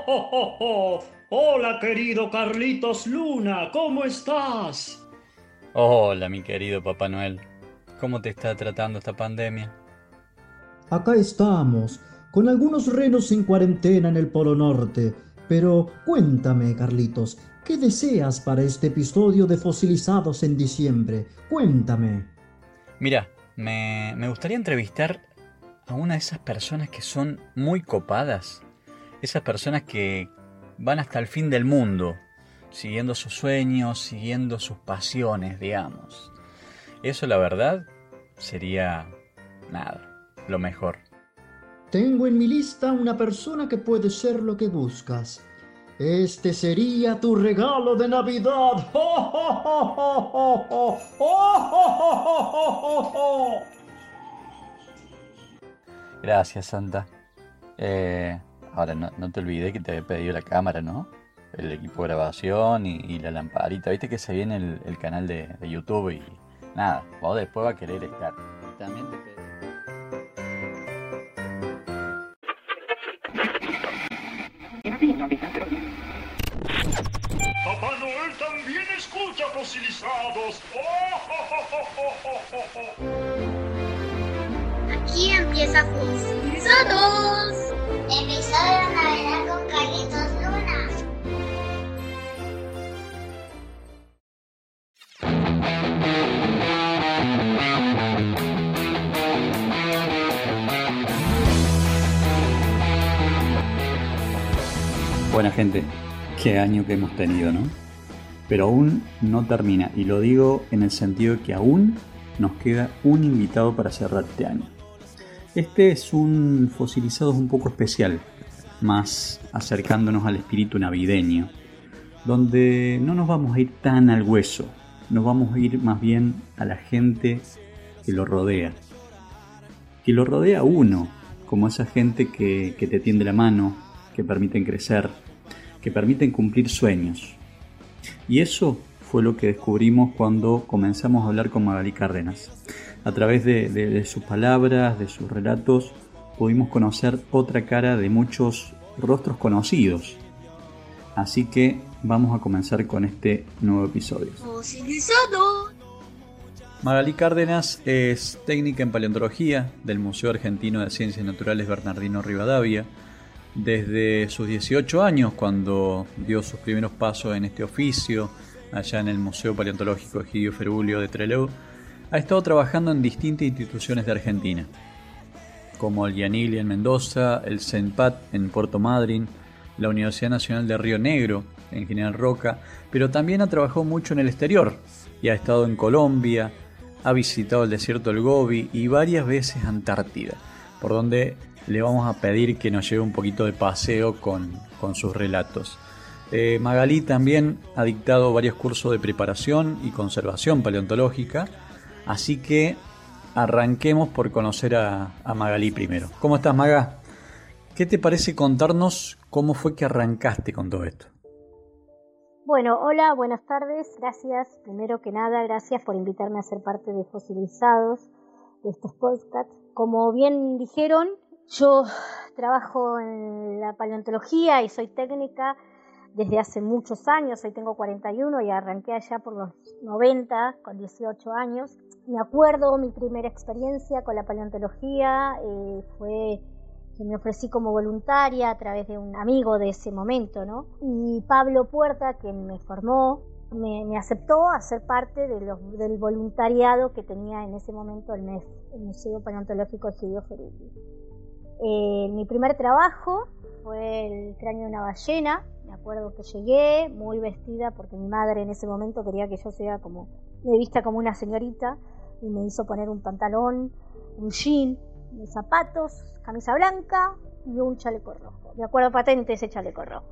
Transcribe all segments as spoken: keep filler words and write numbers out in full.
oh, oh, oh. Hola, querido Carlitos Luna, ¿cómo estás? Hola, mi querido Papá Noel. ¿Cómo te está tratando esta pandemia? Acá estamos, con algunos renos en cuarentena en el Polo Norte. Pero cuéntame, Carlitos, ¿qué deseas para este episodio de Fosilizados en diciembre? Cuéntame. Mira, me, me gustaría entrevistar a una de esas personas que son muy copadas. Esas personas que van hasta el fin del mundo, siguiendo sus sueños, siguiendo sus pasiones, digamos. Eso, la verdad, sería nada, lo mejor. Tengo en mi lista una persona que puede ser lo que buscas. Este sería tu regalo de Navidad. ¡Oh, oh, oh, oh, oh, oh! ¡Oh, oh, oh, oh, oh, oh! Gracias, Santa. Eh, ahora, no, no te olvidé que te había pedido la cámara, ¿no? El equipo de grabación y, y la lamparita. Viste que se viene el, el canal de, de YouTube y nada, vos después vas a querer estar. También te pedí. Papá Noel también escucha Fosilizados. ¡Oh, oh, oh, oh, oh, oh, oh! Aquí empieza Fosilizados. Episodio de Navidad con Carlitos Luna. Buena gente, qué año que hemos tenido, ¿no? Pero aún no termina, y lo digo en el sentido de que aún nos queda un invitado para cerrar este año. Este es un Fosilizados un poco especial, más acercándonos al espíritu navideño, donde no nos vamos a ir tan al hueso, nos vamos a ir más bien a la gente que lo rodea, que lo rodea a uno, como esa gente que, que te tiende la mano, que permiten crecer, que permiten cumplir sueños. Y eso fue lo que descubrimos cuando comenzamos a hablar con Magalí Cárdenas. A través de, de, de sus palabras, de sus relatos, pudimos conocer otra cara de muchos rostros conocidos. Así que vamos a comenzar con este nuevo episodio. Fosilizado. Magalí Cárdenas es técnica en paleontología del Museo Argentino de Ciencias Naturales Bernardino Rivadavia. Desde sus dieciocho años, cuando dio sus primeros pasos en este oficio, allá en el Museo Paleontológico Egidio Ferulio de Trelew, ha estado trabajando en distintas instituciones de Argentina, como el IANIL en Mendoza, el CENPAT en Puerto Madryn, la Universidad Nacional de Río Negro en General Roca, pero también ha trabajado mucho en el exterior y ha estado en Colombia, ha visitado el desierto del Gobi y varias veces Antártida, por donde le vamos a pedir que nos lleve un poquito de paseo con, con sus relatos. Eh, Magalí también ha dictado varios cursos de preparación y conservación paleontológica, así que arranquemos por conocer a, a Magalí primero. ¿Cómo estás, Maga? ¿Qué te parece contarnos cómo fue que arrancaste con todo esto? Bueno, hola, buenas tardes, gracias, primero que nada, gracias por invitarme a ser parte de Fosilizados, de estos podcasts. Como bien dijeron, yo trabajo en la paleontología y soy técnica desde hace muchos años. Hoy tengo cuarenta y uno y arranqué allá por los noventa, con dieciocho años. Me acuerdo mi primera experiencia con la paleontología, eh, fue que me ofrecí como voluntaria a través de un amigo de ese momento, ¿no? Y Pablo Puerta, quien me formó, me, me aceptó a ser parte de los, del voluntariado que tenía en ese momento el M E F, el Museo Paleontológico Egidio Ferulio. Eh, mi primer trabajo fue el cráneo de una ballena. Me acuerdo que llegué muy vestida porque mi madre en ese momento quería que yo sea como, me vista como una señorita, y me hizo poner un pantalón, un jean, unos zapatos, camisa blanca y un chaleco rojo. Me acuerdo patente ese chaleco rojo.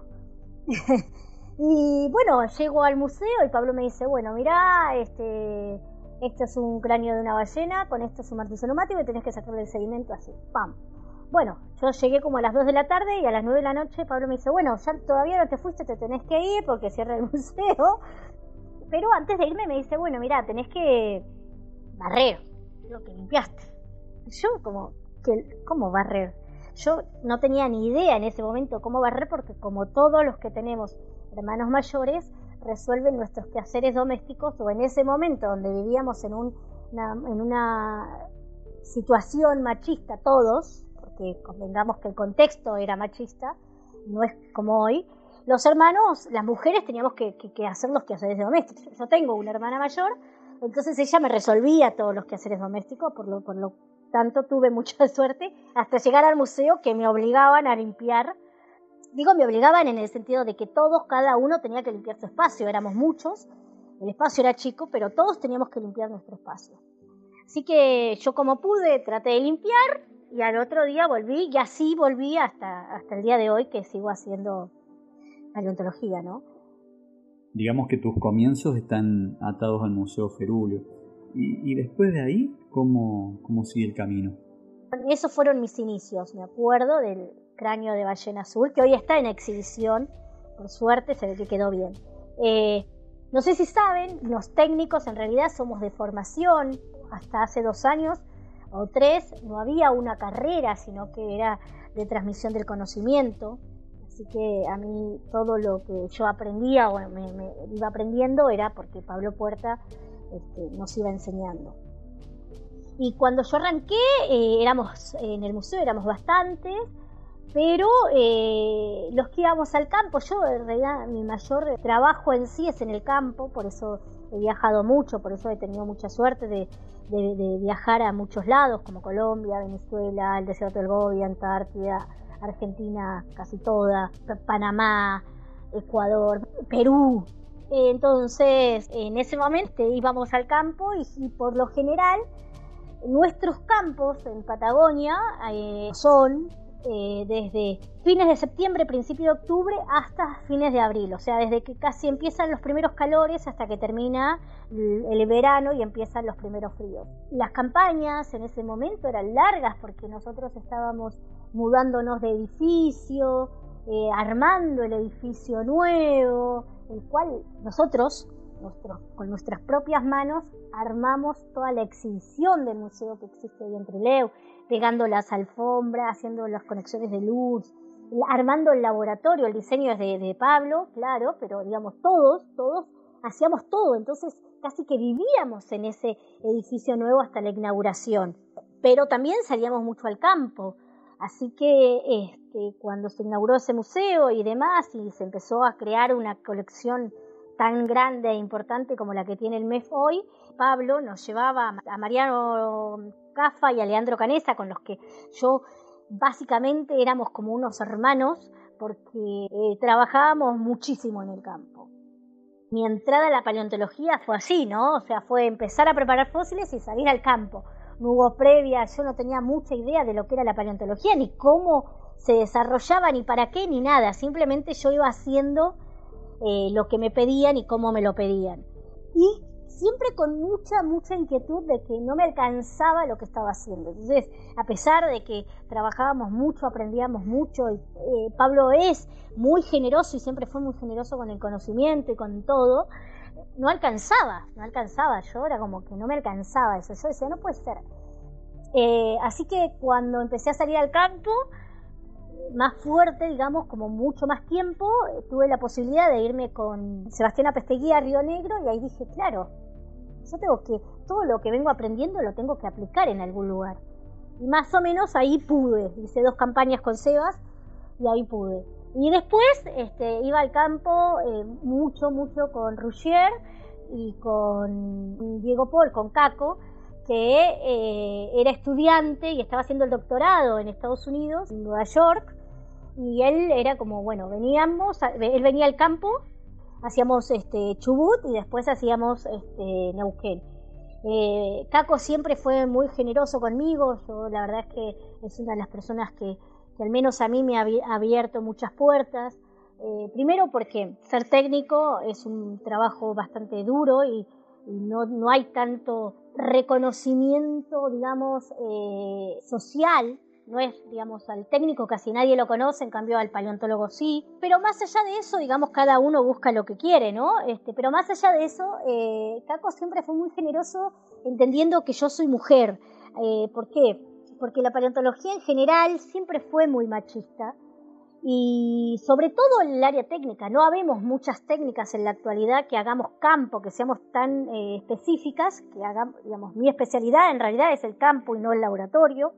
Y bueno, llego al museo y Pablo me dice, bueno, mirá, este, este es un cráneo de una ballena, con esto es un martillo neumático y tenés que sacarle el sedimento así, ¡pam! Bueno, yo llegué como a las dos de la tarde y a las nueve de la noche Pablo me dice, bueno, ya todavía no te fuiste, te tenés que ir porque cierra el museo. Pero antes de irme me dice, bueno, mirá, tenés que barrer lo que limpiaste. Y yo como, ¿qué, ¿cómo barrer? Yo no tenía ni idea en ese momento cómo barrer, porque como todos los que tenemos hermanos mayores, resuelven nuestros quehaceres domésticos, o en ese momento donde vivíamos en, un, una, en una situación machista todos, porque convengamos que el contexto era machista, no es como hoy, los hermanos, las mujeres teníamos que, que, que hacer los quehaceres domésticos. Yo tengo una hermana mayor, entonces ella me resolvía todos los quehaceres domésticos, por lo, por lo tanto tuve mucha suerte hasta llegar al museo, que me obligaban a limpiar. Digo, me obligaban en el sentido de que todos, cada uno tenía que limpiar su espacio, éramos muchos, el espacio era chico, pero todos teníamos que limpiar nuestro espacio. Así que yo como pude traté de limpiar, y al otro día volví, y así volví hasta, hasta el día de hoy, que sigo haciendo paleontología, ¿no? Digamos que tus comienzos están atados al Museo Ferulio. Y, y después de ahí, ¿cómo, cómo sigue el camino? Esos fueron mis inicios, me acuerdo del cráneo de ballena azul, que hoy está en exhibición, por suerte se ve que quedó bien. Eh, no sé si saben, los técnicos en realidad somos de formación. Hasta hace dos años o tres no había una carrera, sino que era de transmisión del conocimiento. Así que a mí todo lo que yo aprendía o me, me iba aprendiendo era porque Pablo Puerta este, nos iba enseñando. Y cuando yo arranqué, eh, éramos en el museo éramos bastantes, pero eh, los que íbamos al campo, yo en realidad mi mayor trabajo en sí es en el campo, por eso he viajado mucho, por eso he tenido mucha suerte de, de, de viajar a muchos lados, como Colombia, Venezuela, el desierto del Gobi, Antártida, Argentina casi toda, Panamá, Ecuador, Perú. Entonces, en ese momento íbamos al campo y, y por lo general nuestros campos en Patagonia eh, son eh, desde fines de septiembre, principio de octubre hasta fines de abril, o sea, desde que casi empiezan los primeros calores hasta que termina el, el verano y empiezan los primeros fríos. Las campañas en ese momento eran largas porque nosotros estábamos mudándonos de edificio, eh, armando el edificio nuevo, el cual nosotros, nuestros, con nuestras propias manos, armamos toda la exhibición del museo que existe hoy en Trelew, pegando las alfombras, haciendo las conexiones de luz, armando el laboratorio. El diseño es de, de Pablo, claro, pero digamos todos, todos hacíamos todo, entonces casi que vivíamos en ese edificio nuevo hasta la inauguración, pero también salíamos mucho al campo. Así que este, cuando se inauguró ese museo y demás, y se empezó a crear una colección tan grande e importante como la que tiene el M E F hoy, Pablo nos llevaba a Mariano Cafa y a Leandro Canesa, con los que yo básicamente éramos como unos hermanos, porque eh, trabajábamos muchísimo en el campo. Mi entrada a la paleontología fue así, ¿no? O sea, fue empezar a preparar fósiles y salir al campo. No hubo previa, yo no tenía mucha idea de lo que era la paleontología, ni cómo se desarrollaba, ni para qué, ni nada. Simplemente yo iba haciendo eh, lo que me pedían y cómo me lo pedían. Y siempre con mucha, mucha inquietud de que no me alcanzaba lo que estaba haciendo. Entonces, a pesar de que trabajábamos mucho, aprendíamos mucho, y, eh, Pablo es muy generoso y siempre fue muy generoso con el conocimiento y con todo, no alcanzaba, no alcanzaba, yo era como que no me alcanzaba eso, yo decía, no puede ser. Eh, así que cuando empecé a salir al campo, más fuerte, digamos, como mucho más tiempo, tuve la posibilidad de irme con Sebastián Apestegui a Río Negro, y ahí dije, claro, yo tengo que, todo lo que vengo aprendiendo lo tengo que aplicar en algún lugar. Y más o menos ahí pude, hice dos campañas con Sebas, y ahí pude. Y después este, iba al campo eh, mucho, mucho con Ruggier y con Diego Paul, con Caco, que eh, era estudiante y estaba haciendo el doctorado en Estados Unidos, en Nueva York, y él era como, bueno, veníamos, él venía al campo, hacíamos este, Chubut y después hacíamos este, Neuquén. Eh, Caco siempre fue muy generoso conmigo, yo la verdad es que es una de las personas que que al menos a mí me ha abierto muchas puertas. Eh, primero porque ser técnico es un trabajo bastante duro y, y no, no hay tanto reconocimiento, digamos, eh, social. No es, digamos, al técnico casi nadie lo conoce, en cambio al paleontólogo sí. Pero más allá de eso, digamos, cada uno busca lo que quiere, ¿no? Este, pero más allá de eso, eh, Caco siempre fue muy generoso entendiendo que yo soy mujer. Eh, ¿Por qué? porque la paleontología en general siempre fue muy machista y sobre todo en el área técnica. No habemos muchas técnicas en la actualidad que hagamos campo, que seamos tan eh, específicas, que hagamos, digamos, mi especialidad en realidad es el campo y no el laboratorio.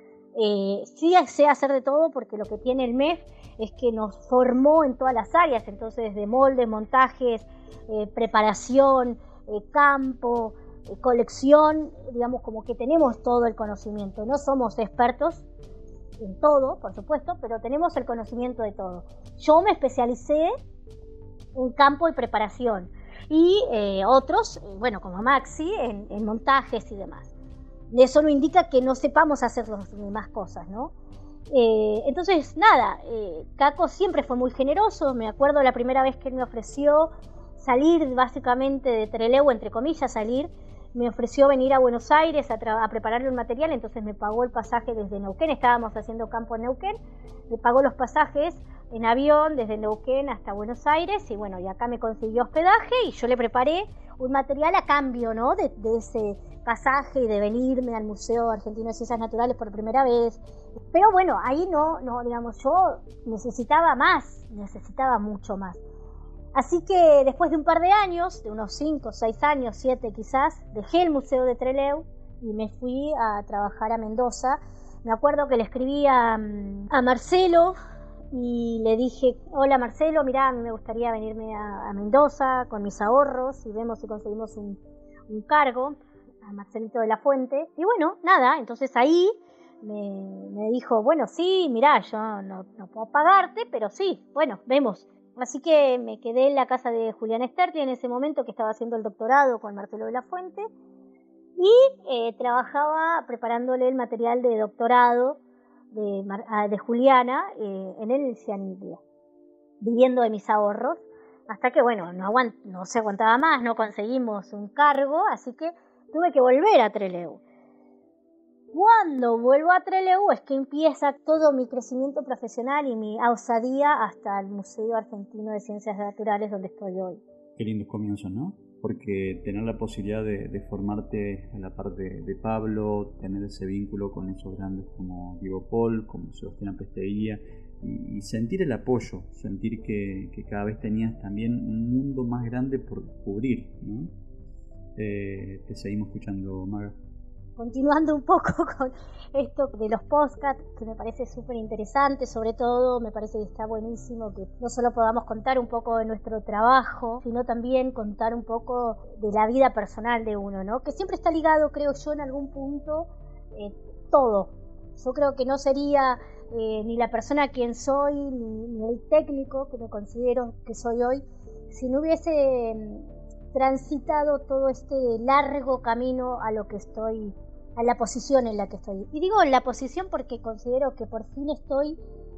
Eh, sí sé hacer de todo porque lo que tiene el M E F es que nos formó en todas las áreas, entonces de moldes, montajes, eh, preparación, eh, campo, eh, colección, digamos como que tenemos todo el conocimiento. No somos expertos en todo, por supuesto, pero tenemos el conocimiento de todo. Yo me especialicé en campo y preparación y eh, otros, eh, bueno, como Maxi, en, en montajes y demás. Eso no indica que no sepamos hacer las demás cosas, ¿no? Eh, entonces, nada, eh, Caco siempre fue muy generoso. Me acuerdo la primera vez que él me ofreció salir básicamente de Trelew, entre comillas, salir. Me ofreció venir a Buenos Aires a, tra- a prepararle un material, entonces me pagó el pasaje desde Neuquén. Estábamos haciendo campo en Neuquén. Me pagó los pasajes en avión desde Neuquén hasta Buenos Aires y bueno, y acá me consiguió hospedaje y yo le preparé un material a cambio, ¿no? De, de ese pasaje y de venirme al Museo Argentino de Ciencias Naturales por primera vez. Pero bueno, ahí no, no, digamos, yo necesitaba más, necesitaba mucho más. Así que después de un par de años, de unos cinco, seis años, siete quizás, dejé el Museo de Trelew y me fui a trabajar a Mendoza. Me acuerdo que le escribí a, a Marcelo y le dije, hola Marcelo, mirá, a mí me gustaría venirme a, a Mendoza con mis ahorros y vemos si conseguimos un, un cargo, a Marcelito de la Fuente. Y bueno, nada, entonces ahí me, me dijo, bueno, sí, mirá, yo no, no puedo pagarte, pero sí, bueno, vemos. Así que me quedé en la casa de Julián Sterti en ese momento que estaba haciendo el doctorado con Marcelo de la Fuente y eh, trabajaba preparándole el material de doctorado de, de Juliana eh, en el cianidio, viviendo de mis ahorros, hasta que bueno, no, aguant no se aguantaba más, no conseguimos un cargo, así que tuve que volver a Trelew. Cuando vuelvo a Trelew es que empieza todo mi crecimiento profesional y mi osadía hasta el Museo Argentino de Ciencias Naturales donde estoy hoy. Qué lindos comienzos, ¿no? Porque tener la posibilidad de, de formarte a la par de, de Pablo, tener ese vínculo con esos grandes como Diego Paul, como Sebastián Pesteguía, y, y sentir el apoyo, sentir que, que cada vez tenías también un mundo más grande por cubrir, ¿no? Eh, te seguimos escuchando, Maga. Continuando un poco con esto de los podcasts, que me parece súper interesante, sobre todo me parece que está buenísimo que no solo podamos contar un poco de nuestro trabajo, sino también contar un poco de la vida personal de uno, ¿no? Que siempre está ligado, creo yo, en algún punto, eh, todo. Yo creo que no sería eh, ni la persona quien soy, ni, ni el técnico que me considero que soy hoy, si no hubiese eh, transitado todo este largo camino a lo que estoy, a la posición en la que estoy. Y digo la posición porque considero que por fin estoy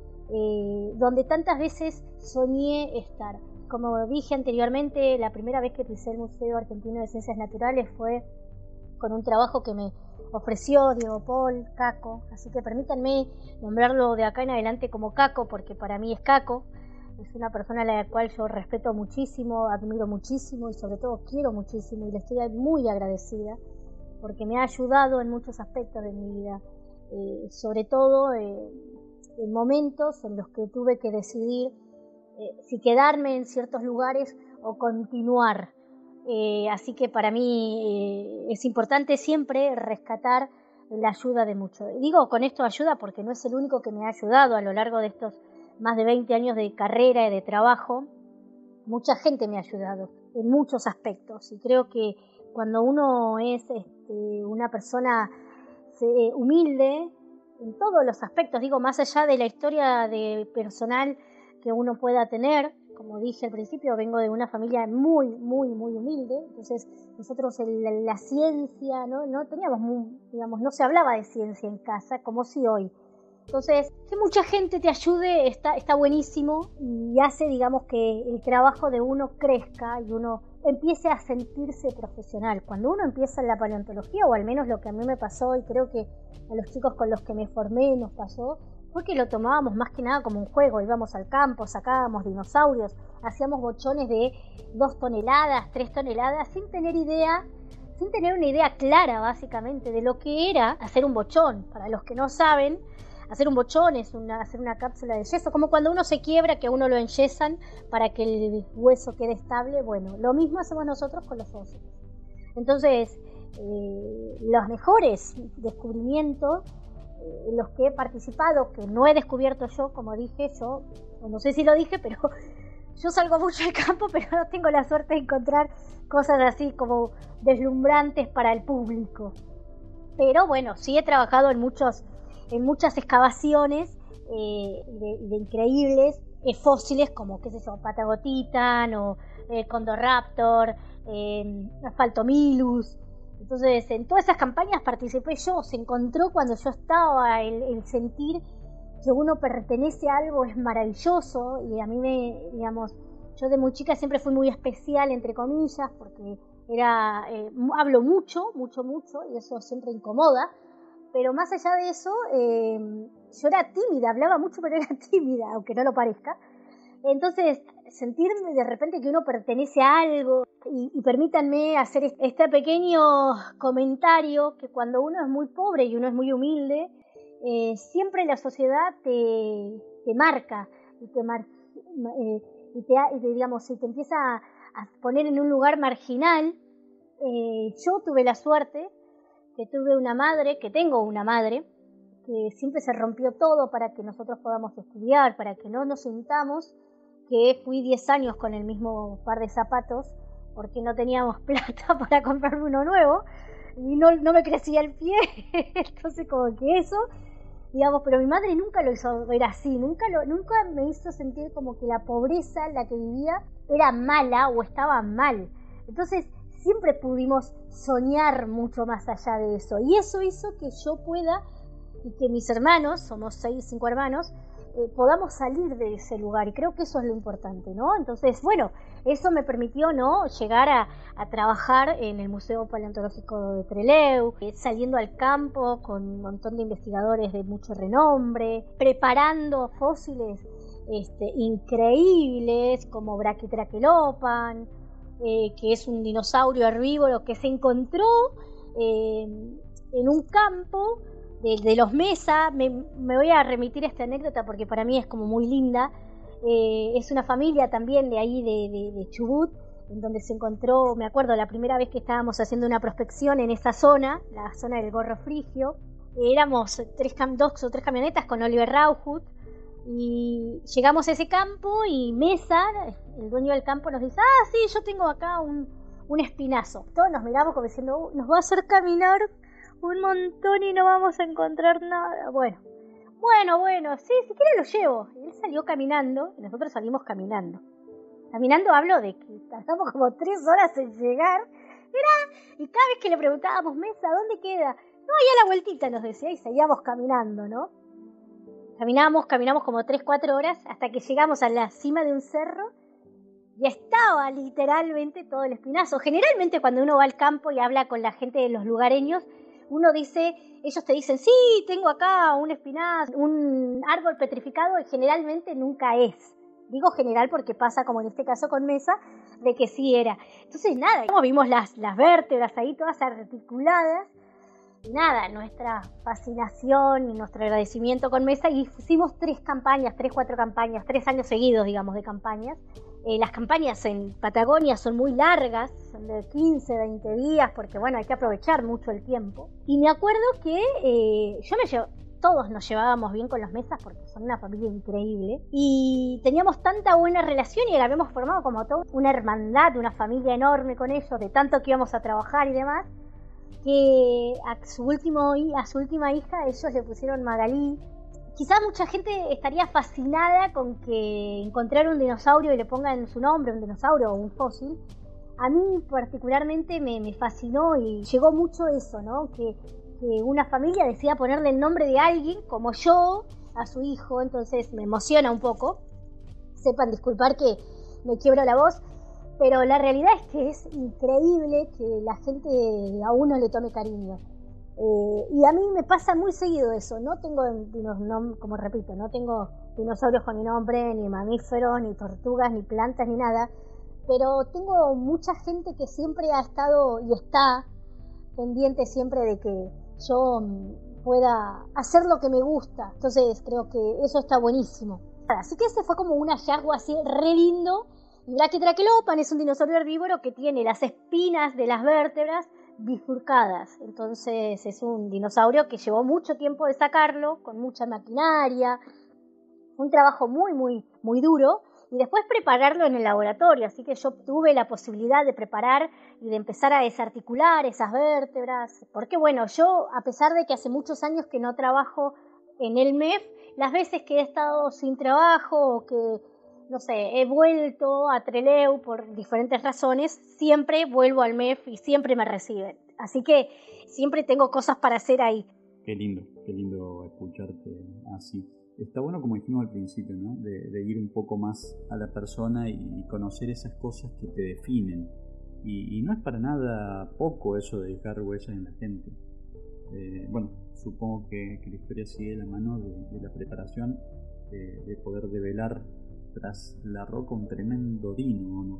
eh, donde tantas veces soñé estar. Como dije anteriormente, la primera vez que pisé el Museo Argentino de Ciencias Naturales fue con un trabajo que me ofreció Diego Paul, Caco, así que permítanme nombrarlo de acá en adelante como Caco, porque para mí es Caco. Es una persona a la cual yo respeto muchísimo, admiro muchísimo y sobre todo quiero muchísimo y le estoy muy agradecida porque me ha ayudado en muchos aspectos de mi vida, eh, sobre todo eh, en momentos en los que tuve que decidir eh, si quedarme en ciertos lugares o continuar. Eh, así que para mí eh, es importante siempre rescatar la ayuda de muchos. Digo con esto ayuda porque no es el único que me ha ayudado a lo largo de estos más de veinte años de carrera y de trabajo. Mucha gente me ha ayudado en muchos aspectos y creo que cuando uno es este, una persona eh, humilde en todos los aspectos, digo, más allá de la historia de personal que uno pueda tener, como dije al principio, vengo de una familia muy, muy, muy humilde, entonces nosotros en la, la ciencia, ¿no? no teníamos, muy, digamos, no se hablaba de ciencia en casa como si hoy. Entonces, que mucha gente te ayude está, está buenísimo y hace, digamos, que el trabajo de uno crezca y uno empiece a sentirse profesional. Cuando uno empieza en la paleontología, o al menos lo que a mí me pasó y creo que a los chicos con los que me formé nos pasó, fue que lo tomábamos más que nada como un juego. Íbamos al campo, sacábamos dinosaurios, hacíamos bochones de dos toneladas, tres toneladas, sin tener idea, sin tener una idea clara básicamente de lo que era hacer un bochón. Para los que no saben, hacer un bochón es una, hacer una cápsula de yeso, como cuando uno se quiebra, que a uno lo enyesan para que el hueso quede estable. Bueno, lo mismo hacemos nosotros con los fósiles. Entonces, eh, los mejores descubrimientos, eh, en los que he participado, que no he descubierto yo, como dije, yo, no sé si lo dije, pero yo salgo mucho al campo, pero no tengo la suerte de encontrar cosas así como deslumbrantes para el público. Pero bueno, sí he trabajado en muchos, en muchas excavaciones eh, de, de increíbles eh, fósiles, como qué sé yo, Patagotitan o eh, Condoraptor, eh, Asphaltomylus. Entonces, en todas esas campañas participé yo. Se encontró cuando yo estaba el, el sentir que uno pertenece a algo es maravilloso, y a mí me, digamos, yo de muy chica siempre fui muy especial, entre comillas, porque era, eh, hablo mucho, mucho, mucho, y eso siempre incomoda, pero más allá de eso, eh, yo era tímida, hablaba mucho, pero era tímida, aunque no lo parezca. Entonces, sentirme de repente que uno pertenece a algo, y, y permítanme hacer este pequeño comentario, que cuando uno es muy pobre y uno es muy humilde, eh, siempre la sociedad te, te marca, y te, mar, eh, y te, y te, digamos, y te empieza a, a poner en un lugar marginal. Eh, yo tuve la suerte que tuve una madre, que tengo una madre, que siempre se rompió todo para que nosotros podamos estudiar, para que no nos sintamos que fui diez años con el mismo par de zapatos porque no teníamos plata para comprarme uno nuevo y no, no me crecía el pie. Entonces como que eso, digamos, pero mi madre nunca lo hizo ver así, nunca, lo, nunca me hizo sentir como que la pobreza en la que vivía era mala o estaba mal. Entonces siempre pudimos soñar mucho más allá de eso, y eso hizo que yo pueda, y que mis hermanos, somos seis, cinco hermanos, eh, podamos salir de ese lugar, y creo que eso es lo importante, ¿no? Entonces, bueno, eso me permitió, ¿no?, llegar a, a trabajar en el Museo Paleontológico de Trelew, eh, saliendo al campo con un montón de investigadores de mucho renombre, preparando fósiles este, increíbles como Brachytrachelopan, eh, que es un dinosaurio herbívoro que se encontró eh, en un campo De, de los Mesa. Me, me voy a remitir a esta anécdota porque para mí es como muy linda. Eh, es una familia también de ahí de, de, de Chubut, en donde se encontró, me acuerdo la primera vez que estábamos haciendo una prospección en esa zona, la zona del Gorro Frigio. Eh, éramos tres, dos o tres camionetas con Oliver Rauhut, y llegamos a ese campo y Mesa, el dueño del campo, nos dice: ah, sí, yo tengo acá un, un espinazo. Todos nos miramos como diciendo: uh, nos va a hacer caminar un montón y no vamos a encontrar nada. Bueno, bueno, bueno, sí, si quiere lo llevo. Y él salió caminando y nosotros salimos caminando. Caminando hablo de que tardamos como tres horas en llegar. Era, y cada vez que le preguntábamos: Mesa, ¿dónde queda? No, ahí a la vueltita, nos decía, y seguíamos caminando, ¿no? Caminamos, caminamos como tres, cuatro horas hasta que llegamos a la cima de un cerro y estaba literalmente todo el espinazo. Generalmente cuando uno va al campo y habla con la gente de los lugareños, uno dice, ellos te dicen: sí, tengo acá un espinazo, un árbol petrificado, y generalmente nunca es. Digo general porque pasa, como en este caso con Mesa, de que sí era. Entonces nada, como vimos las, las vértebras ahí todas articuladas, y nada, nuestra fascinación y nuestro agradecimiento con Mesa, y hicimos tres campañas, tres, cuatro campañas, tres años seguidos, digamos, de campañas. Eh, las campañas en Patagonia son muy largas, son de quince, veinte días, porque bueno, hay que aprovechar mucho el tiempo. Y me acuerdo que eh, yo me llevo, todos nos llevábamos bien con los Mesas porque son una familia increíble, y teníamos tanta buena relación y habíamos formado como toda una hermandad, una familia enorme con ellos, de tanto que íbamos a trabajar y demás, que a su, último, a su última hija ellos le pusieron Magalí. Quizás mucha gente estaría fascinada con que encontrar un dinosaurio y le pongan su nombre, un dinosaurio o un fósil. A mí particularmente me, me fascinó y llegó mucho eso, ¿no? Que, que una familia decida ponerle el nombre de alguien como yo a su hijo, entonces me emociona un poco. Sepan disculpar que me quiebro la voz, pero la realidad es que es increíble que la gente a uno le tome cariño. Eh, y a mí me pasa muy seguido eso. No tengo, como repito, no tengo dinosaurios con mi nombre, ni mamíferos, ni tortugas, ni plantas, ni nada, pero tengo mucha gente que siempre ha estado y está pendiente siempre de que yo pueda hacer lo que me gusta. Entonces creo que eso está buenísimo. Así que ese fue como un hallazgo así re lindo. Brachytrachelopan es un dinosaurio herbívoro que tiene las espinas de las vértebras bifurcadas. Entonces es un dinosaurio que llevó mucho tiempo de sacarlo, con mucha maquinaria, un trabajo muy, muy, muy duro, y después prepararlo en el laboratorio. Así que yo tuve la posibilidad de preparar y de empezar a desarticular esas vértebras. Porque bueno, yo, a pesar de que hace muchos años que no trabajo en el M E F, las veces que he estado sin trabajo o que, no sé, he vuelto a Trelew por diferentes razones, siempre vuelvo al M E F y siempre me reciben. Así que siempre tengo cosas para hacer ahí. Qué lindo, qué lindo escucharte así. Está bueno, como dijimos al principio, ¿no? De, de ir un poco más a la persona y conocer esas cosas que te definen. Y, y no es para nada poco eso de dejar huellas en la gente. Eh, bueno, supongo que, que la historia sigue la mano de, de la preparación, de, de poder develar tras la roca un tremendo dino, ¿o no?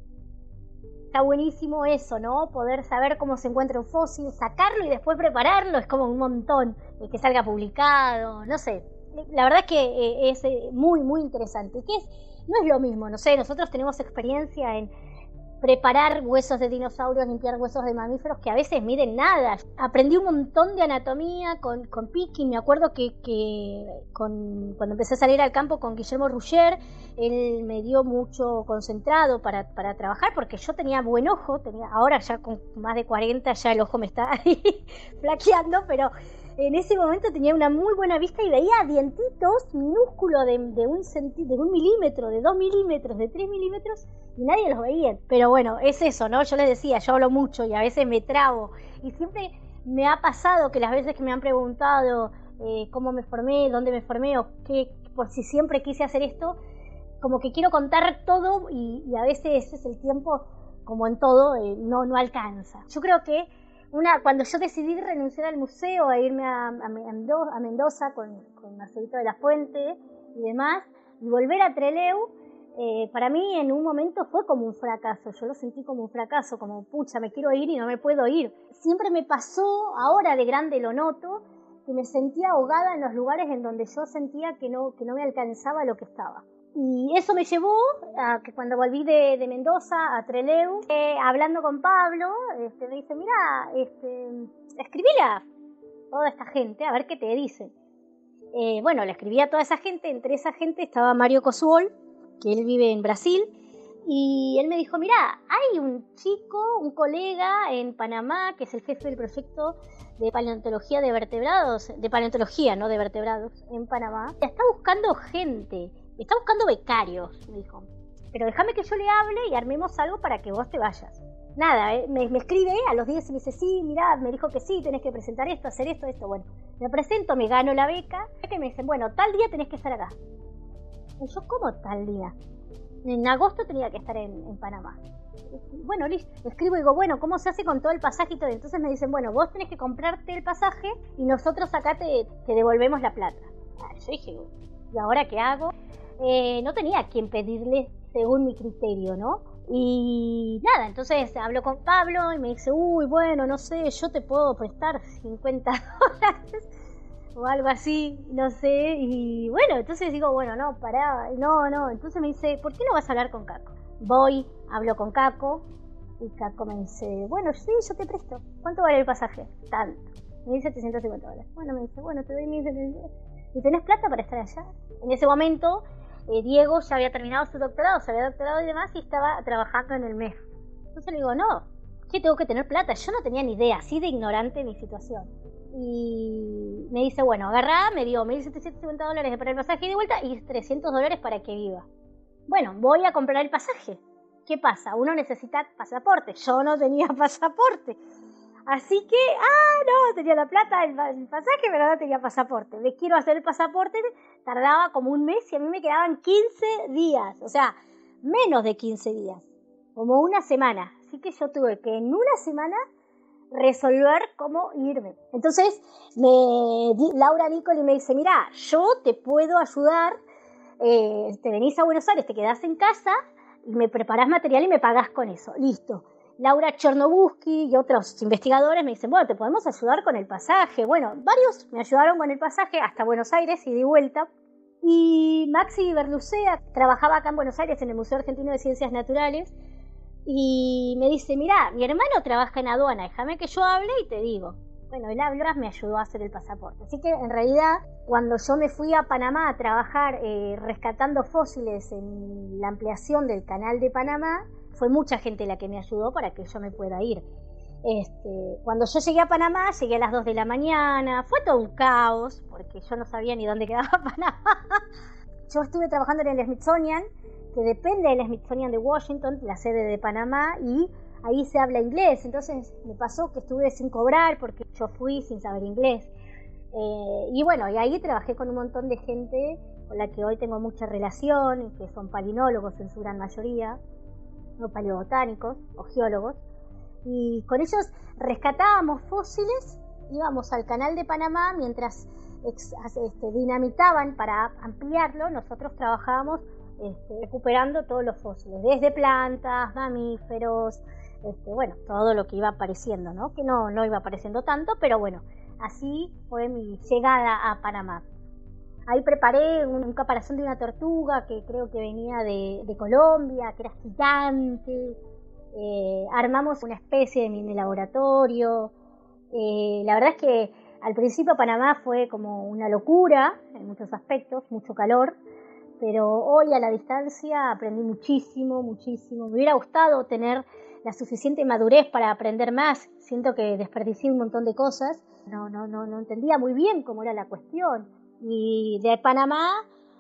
Está buenísimo eso, ¿no? Poder saber cómo se encuentra un fósil, sacarlo y después prepararlo, es como un montón. Que salga publicado, no sé. La verdad es que es muy, muy interesante. Que es, no es lo mismo, no sé, nosotros tenemos experiencia en preparar huesos de dinosaurios, limpiar huesos de mamíferos que a veces miden nada. Aprendí un montón de anatomía con, con Picking. Me acuerdo que, que con, cuando empecé a salir al campo con Guillermo Ruggier, él me dio mucho concentrado para, para trabajar, porque yo tenía buen ojo, tenía, ahora ya con más de cuarenta ya el ojo me está ahí flaqueando, pero en ese momento tenía una muy buena vista y veía dientitos minúsculos de, de, un centi, de un milímetro, de dos milímetros, de tres milímetros, y nadie los veía. Pero bueno, es eso, ¿no? Yo les decía, yo hablo mucho y a veces me trabo. Y siempre me ha pasado que las veces que me han preguntado eh, cómo me formé, dónde me formé, o qué, por si siempre quise hacer esto, como que quiero contar todo y, y a veces ese es el tiempo, como en todo, eh, no, no alcanza. Yo creo que Una, cuando yo decidí renunciar al museo e irme a, a, Mendoza, a Mendoza con, con Marcelito de la Fuente y demás, y volver a Trelew, eh, para mí en un momento fue como un fracaso. Yo lo sentí como un fracaso, como pucha, me quiero ir y no me puedo ir. Siempre me pasó, ahora de grande lo noto, que me sentía ahogada en los lugares en donde yo sentía que no, que no me alcanzaba lo que estaba. Y eso me llevó a que cuando volví de, de Mendoza a Trelew, eh, hablando con Pablo, este, me dice, mira, este, escribile a toda esta gente, a ver qué te dicen. Eh, bueno, le escribí a toda esa gente, entre esa gente estaba Mario Cosuol, que él vive en Brasil, y él me dijo, mira, hay un chico, un colega en Panamá, que es el jefe del proyecto de paleontología de vertebrados, de paleontología, no de vertebrados, en Panamá, está buscando gente. Está buscando becarios, me dijo. Pero déjame que yo le hable y armemos algo para que vos te vayas. Nada, eh, me, me escribe a los días y me dice, sí, mirá, me dijo que sí, tenés que presentar esto, hacer esto, esto. Bueno, me presento, me gano la beca. Que me dicen, bueno, tal día tenés que estar acá. Y yo, ¿cómo tal día? En agosto tenía que estar en, en Panamá. Bueno, listo. Escribo y digo, bueno, ¿cómo se hace con todo el pasaje y todo? Entonces me dicen, bueno, vos tenés que comprarte el pasaje y nosotros acá te, te devolvemos la plata. Ah, yo dije, ¿y ahora qué hago? Eh, no tenía a quien pedirle según mi criterio, ¿no? Y nada, entonces hablo con Pablo y me dice, uy, bueno, no sé, yo te puedo prestar cincuenta dólares o algo así, no sé. Y bueno, entonces digo, bueno, no, pará, no, no. Entonces me dice, ¿por qué no vas a hablar con Caco? Voy, hablo con Caco y Caco me dice, bueno, sí, yo te presto. ¿Cuánto vale el pasaje? Tanto. mil setecientos cincuenta dólares. Bueno, me dice, bueno, te doy mil setecientos. ¿Y tenés plata para estar allá? En ese momento... Eh, Diego ya había terminado su doctorado, se había doctorado y demás, y estaba trabajando en el M E F. Entonces le digo, no, que tengo que tener plata. Yo no tenía ni idea, así de ignorante mi situación. Y me dice, bueno, agarrá, me dio mil setecientos cincuenta dólares para el pasaje de vuelta y trescientos dólares para que viva. Bueno, voy a comprar el pasaje. ¿Qué pasa? Uno necesita pasaporte. Yo no tenía pasaporte. Así que, ah, no, tenía la plata, el, el pasaje, pero no tenía pasaporte. Le quiero hacer el pasaporte, tardaba como un mes y a mí me quedaban quince días, o sea, menos de quince días, como una semana. Así que yo tuve que en una semana resolver cómo irme. Entonces, me, Laura Nicoli me dice, mira, yo te puedo ayudar, eh, te venís a Buenos Aires, te quedás en casa y me preparás material y me pagás con eso, listo. Laura Chernobuski y otros investigadores me dicen, bueno, te podemos ayudar con el pasaje. Bueno, varios me ayudaron con el pasaje hasta Buenos Aires, ida y vuelta. Y Maxi Berlucea trabajaba acá en Buenos Aires en el Museo Argentino de Ciencias Naturales y me dice, mirá, mi hermano trabaja en aduana, déjame que yo hable y te digo. Bueno, el hablar me ayudó a hacer el pasaporte. Así que en realidad, cuando yo me fui a Panamá a trabajar eh, rescatando fósiles en la ampliación del canal de Panamá, fue mucha gente la que me ayudó para que yo me pueda ir. Este, cuando yo llegué a Panamá, llegué a las dos de la mañana, fue todo un caos, porque yo no sabía ni dónde quedaba Panamá. Yo estuve trabajando en el Smithsonian, que depende del Smithsonian de Washington, la sede de Panamá, y ahí se habla inglés, entonces me pasó que estuve sin cobrar porque yo fui sin saber inglés. Eh, y bueno, y ahí trabajé con un montón de gente con la que hoy tengo mucha relación, que son palinólogos en su gran mayoría, o paleobotánicos o geólogos, y con ellos rescatábamos fósiles, íbamos al canal de Panamá mientras ex, este, dinamitaban para ampliarlo, nosotros trabajábamos este, recuperando todos los fósiles, desde plantas, mamíferos, este, bueno, todo lo que iba apareciendo, ¿no? Que no, no iba apareciendo tanto, pero bueno, así fue mi llegada a Panamá. Ahí preparé un, un caparazón de una tortuga que creo que venía de, de Colombia, que era gigante. Eh, armamos una especie de mini laboratorio. Eh, la verdad es que al principio Panamá fue como una locura en muchos aspectos, mucho calor, pero hoy a la distancia aprendí muchísimo, muchísimo. Me hubiera gustado tener la suficiente madurez para aprender más. Siento que desperdicié un montón de cosas. No, no, no, no entendía muy bien cómo era la cuestión. Y de Panamá,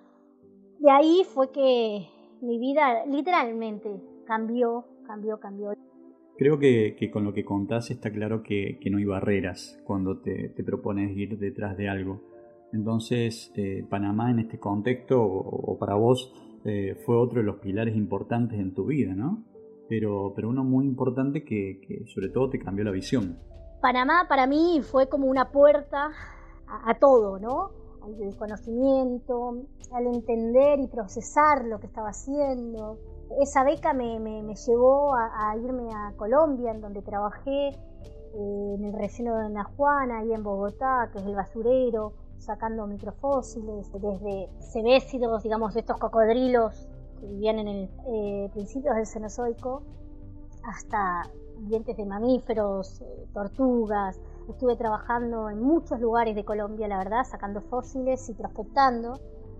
de ahí fue que mi vida literalmente cambió, cambió, cambió. Creo que, que con lo que contás está claro que, que no hay barreras cuando te, te propones ir detrás de algo. Entonces, eh, Panamá en este contexto, o, o para vos, eh, fue otro de los pilares importantes en tu vida, ¿no? Pero, pero uno muy importante que, que sobre todo te cambió la visión. Panamá para mí fue como una puerta a, a todo, ¿no? Al conocimiento, al entender y procesar lo que estaba haciendo. Esa beca me, me, me llevó a, a irme a Colombia, en donde trabajé eh, en el relleno de Najuana, ahí en Bogotá, que es el basurero, sacando microfósiles, desde cebésidos, digamos, estos cocodrilos que vivían en el eh, principios del Cenozoico, hasta dientes de mamíferos, eh, tortugas. Estuve trabajando en muchos lugares de Colombia, la verdad, sacando fósiles y prospectando.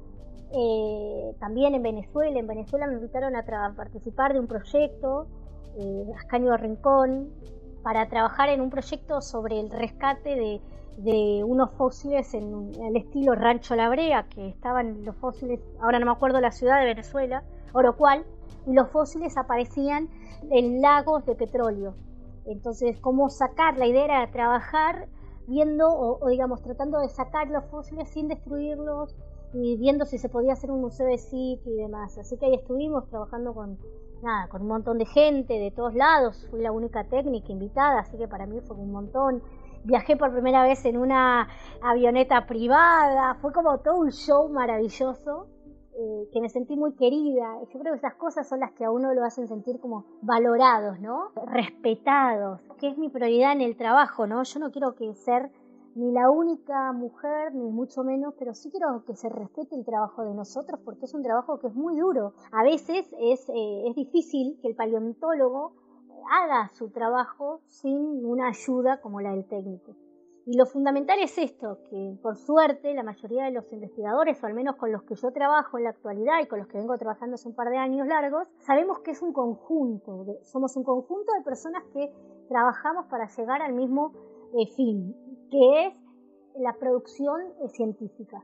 Eh, también en Venezuela. En Venezuela me invitaron a tra- participar de un proyecto, eh, Ascanio Rincón, para trabajar en un proyecto sobre el rescate de, de unos fósiles en, en el estilo Rancho La Brea, que estaban los fósiles, ahora no me acuerdo la ciudad de Venezuela, Orocual, y los fósiles aparecían en lagos de petróleo. Entonces, cómo sacar, la idea era trabajar viendo o, o digamos tratando de sacar los fósiles sin destruirlos y viendo si se podía hacer un museo de sitio y demás. Así que ahí estuvimos trabajando con nada, con un montón de gente de todos lados. Fui la única técnica invitada, así que para mí fue un montón. Viajé por primera vez en una avioneta privada, fue como todo un show maravilloso. Eh, que me sentí muy querida. Yo creo que esas cosas son las que a uno lo hacen sentir como valorados, ¿no? Respetados, que es mi prioridad en el trabajo, ¿no? Yo no quiero que ser ni la única mujer, ni mucho menos, pero sí quiero que se respete el trabajo de nosotros, porque es un trabajo que es muy duro. A veces es, eh, es difícil que el paleontólogo haga su trabajo sin una ayuda como la del técnico. Y lo fundamental es esto, que por suerte la mayoría de los investigadores, o al menos con los que yo trabajo en la actualidad y con los que vengo trabajando hace un par de años largos, sabemos que es un conjunto, de, somos un conjunto de personas que trabajamos para llegar al mismo eh, fin, que es la producción eh, científica.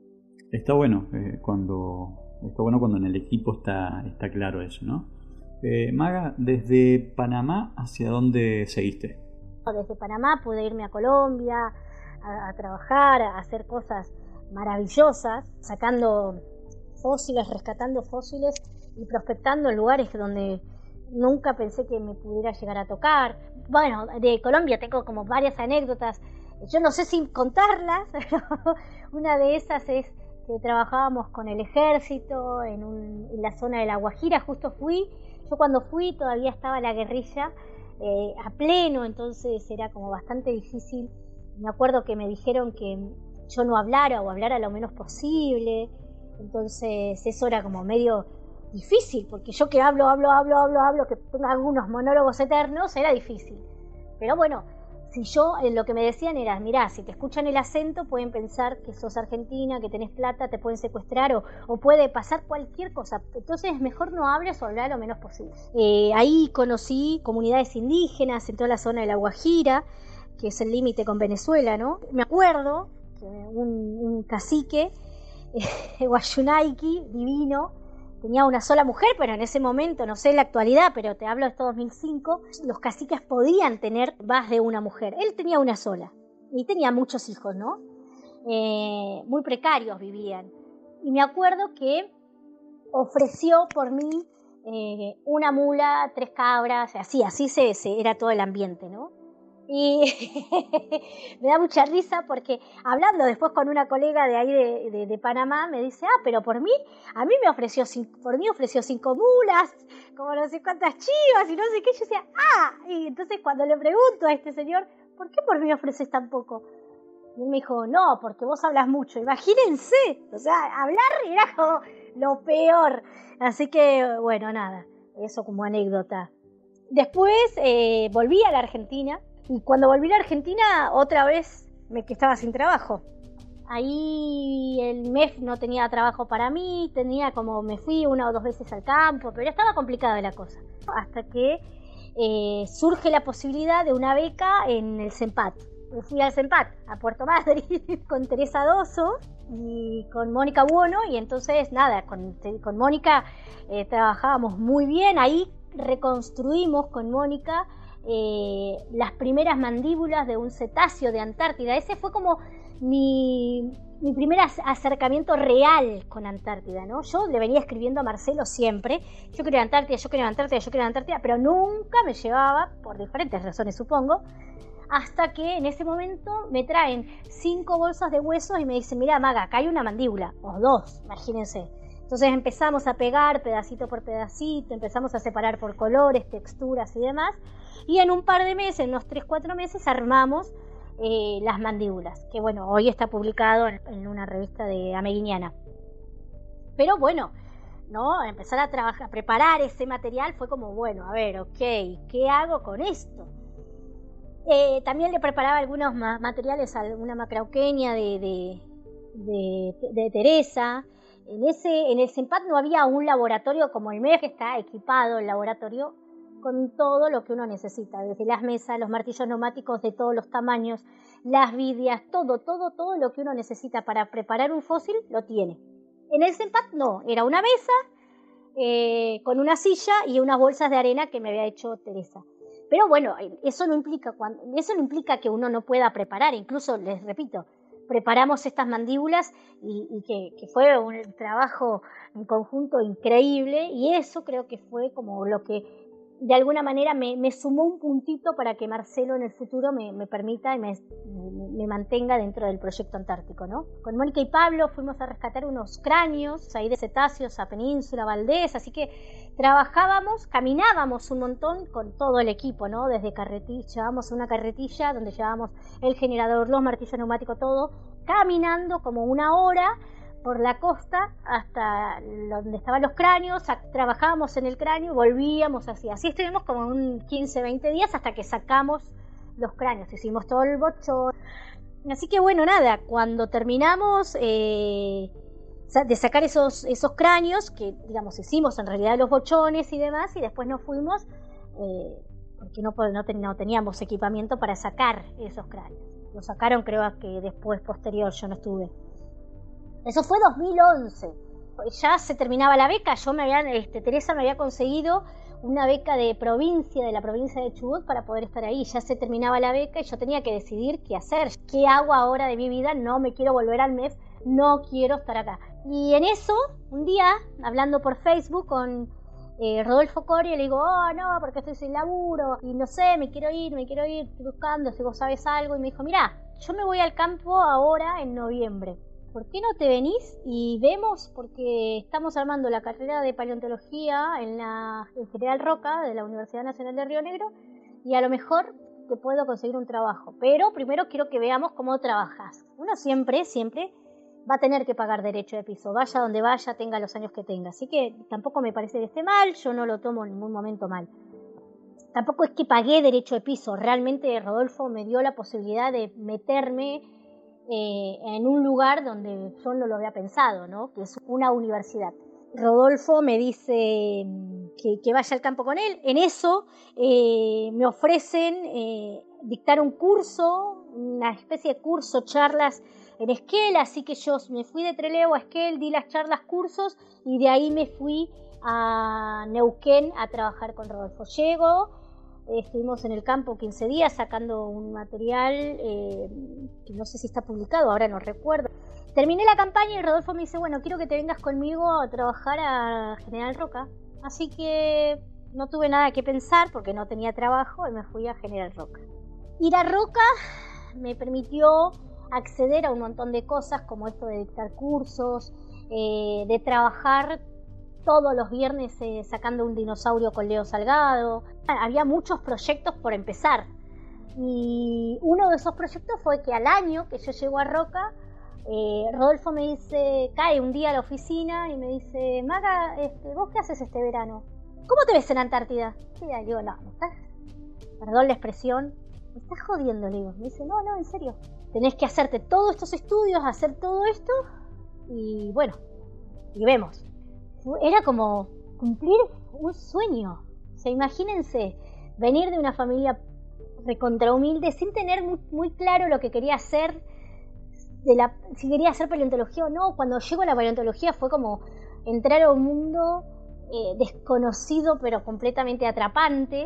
Está bueno, eh, cuando, está bueno cuando en el equipo está, está claro eso, ¿no? Eh, Maga, desde Panamá, ¿hacia dónde seguiste? Desde Panamá pude irme a Colombia a, a trabajar, a hacer cosas maravillosas, sacando fósiles, rescatando fósiles y prospectando en lugares donde nunca pensé que me pudiera llegar a tocar. Bueno, de Colombia tengo como varias anécdotas, yo no sé si contarlas, pero una de esas es que trabajábamos con el ejército en, un, en la zona de La Guajira, justo fui, yo cuando fui todavía estaba la guerrilla eh, a pleno, entonces era como bastante difícil. Me acuerdo que me dijeron que yo no hablara o hablara lo menos posible, entonces eso era como medio difícil, porque yo que hablo, hablo, hablo, hablo, hablo, que tengo algunos monólogos eternos, era difícil. Pero bueno, si yo, en lo que me decían era, mirá, si te escuchan el acento pueden pensar que sos argentina, que tenés plata, te pueden secuestrar o, o puede pasar cualquier cosa. Entonces mejor no hables o hablar lo menos posible. Eh, ahí conocí comunidades indígenas en toda la zona de La Guajira, que es el límite con Venezuela, ¿no? Me acuerdo que un, un cacique, eh, Guayunaiki, divino, tenía una sola mujer, pero en ese momento, no sé en la actualidad, pero te hablo de esto dos mil cinco, los caciques podían tener más de una mujer. Él tenía una sola y tenía muchos hijos, ¿no? Eh, muy precarios vivían. Y me acuerdo que ofreció por mí eh, una mula, tres cabras, así, así se, se era todo el ambiente, ¿no? Y me da mucha risa porque hablando después con una colega de ahí de, de, de Panamá me dice, ah, pero por mí, a mí me ofreció cinco, por mí ofreció cinco mulas, como no sé cuántas chivas y no sé qué. Yo decía, ah, y entonces cuando le pregunto a este señor, ¿por qué por mí ofreces tan poco? Y él me dijo, no, porque vos hablas mucho. Imagínense, o sea, hablar era como lo peor. Así que, bueno, nada, eso como anécdota. Después eh, volví a la Argentina. Y cuando volví a la Argentina, otra vez me que estaba sin trabajo. Ahí el M E F no tenía trabajo para mí, tenía como, me fui una o dos veces al campo, pero estaba complicada la cosa. Hasta que eh, surge la posibilidad de una beca en el CEMPAT. Me fui al CEMPAT, a Puerto Madryn, con Teresa Dosso y con Mónica Buono, y entonces nada, con, con Mónica eh, trabajábamos muy bien. Ahí reconstruimos con Mónica Eh, las primeras mandíbulas de un cetáceo de Antártida. Ese fue como mi, mi primer acercamiento real con Antártida, ¿no? Yo le venía escribiendo a Marcelo siempre, yo quería Antártida, yo quería Antártida, yo quería Antártida, pero nunca me llevaba, por diferentes razones supongo, hasta que en ese momento me traen cinco bolsas de huesos y me dicen, mira Maga, acá hay una mandíbula, o dos, imagínense. Entonces empezamos a pegar pedacito por pedacito, empezamos a separar por colores, texturas y demás, y en un par de meses, en unos tres cuatro meses, armamos eh, las mandíbulas, que bueno, hoy está publicado en, en una revista de Ameguiniana. Pero bueno, ¿no? Empezar a trabajar, a preparar ese material fue como, bueno, a ver, ok, ¿qué hago con esto? Eh, también le preparaba algunos ma- materiales a una macrauqueña de, de, de, de Teresa. En, ese, en el CEMPAT no había un laboratorio como el M E F, que está equipado el laboratorio con todo lo que uno necesita, desde las mesas, los martillos neumáticos de todos los tamaños, las vidias, todo, todo, todo lo que uno necesita para preparar un fósil lo tiene. En el CEMPAT no, era una mesa eh, con una silla y unas bolsas de arena que me había hecho Teresa. Pero bueno, eso no implica, cuando, eso no implica que uno no pueda preparar, incluso les repito, preparamos estas mandíbulas y, y que, que fue un trabajo en conjunto increíble, y eso creo que fue como lo que de alguna manera me, me sumó un puntito para que Marcelo en el futuro me, me permita y me, me, me mantenga dentro del proyecto antártico, ¿no? Con Mónica y Pablo fuimos a rescatar unos cráneos ahí de cetáceos a Península, Valdés, así que trabajábamos, caminábamos un montón con todo el equipo, ¿no? Desde carretilla, llevábamos una carretilla donde llevábamos el generador, los martillos neumáticos, todo, caminando como una hora por la costa hasta donde estaban los cráneos, trabajábamos en el cráneo, volvíamos así, así estuvimos como un quince, veinte días hasta que sacamos los cráneos, hicimos todo el bochón. Así que bueno, nada, cuando terminamos eh, de sacar esos, esos cráneos, que digamos hicimos en realidad los bochones y demás, y después nos fuimos, eh, porque no, no, ten, no teníamos equipamiento para sacar esos cráneos. Lo sacaron creo que después, posterior, yo no estuve. Eso fue dos mil once. Ya se terminaba la beca. Yo me había, este, Teresa me había conseguido una beca de provincia, de la provincia de Chubut, para poder estar ahí. Ya se terminaba la beca y yo tenía que decidir qué hacer. ¿Qué hago ahora de mi vida? No me quiero volver al M E F, no quiero estar acá. Y en eso, un día, hablando por Facebook con eh, Rodolfo Coria, le digo, oh, no, porque estoy sin laburo, y no sé, me quiero ir, me quiero ir, estoy buscando, si vos sabes algo. Y me dijo, mirá, yo me voy al campo ahora en noviembre. ¿Por qué no te venís y vemos? Porque estamos armando la carrera de paleontología en la en General Roca de la Universidad Nacional de Río Negro, y a lo mejor te puedo conseguir un trabajo, pero primero quiero que veamos cómo trabajas. Uno siempre, siempre va a tener que pagar derecho de piso, vaya donde vaya, tenga los años que tenga. Así que tampoco me parece que esté mal, yo no lo tomo en ningún momento mal. Tampoco es que pagué derecho de piso, realmente Rodolfo me dio la posibilidad de meterme eh, en un lugar donde yo no lo había pensado, ¿no? Que es una universidad. Rodolfo me dice que, que vaya al campo con él. En eso eh, me ofrecen eh, dictar un curso, una especie de curso, charlas en Esquel, así que yo me fui de Trelew a Esquel, di las charlas, cursos, y de ahí me fui a Neuquén a trabajar con Rodolfo. Llego, eh, estuvimos en el campo quince días sacando un material eh, que no sé si está publicado, ahora no recuerdo. Terminé la campaña y Rodolfo me dice, bueno, quiero que te vengas conmigo a trabajar a General Roca. Así que no tuve nada que pensar porque no tenía trabajo y me fui a General Roca. Ir a Roca me permitió acceder a un montón de cosas, como esto de dictar cursos, eh, de trabajar todos los viernes eh, sacando un dinosaurio con Leo Salgado. Había muchos proyectos por empezar. Y uno de esos proyectos fue que al año que yo llego a Roca, eh, Rodolfo me dice, cae un día a la oficina y me dice, Maga, este, ¿vos qué haces este verano? ¿Cómo te ves en Antártida? Y le digo, no, ¿me estás? Perdón la expresión, ¿me estás jodiendo? Le digo. Me dice, no, no, en serio. Tenés que hacerte todos estos estudios, hacer todo esto y bueno, y vemos. Era como cumplir un sueño. O sea, imagínense venir de una familia recontra humilde sin tener muy, muy claro lo que quería hacer, de la, si quería hacer paleontología o no. Cuando llego a la paleontología fue como entrar a un mundo eh, desconocido pero completamente atrapante,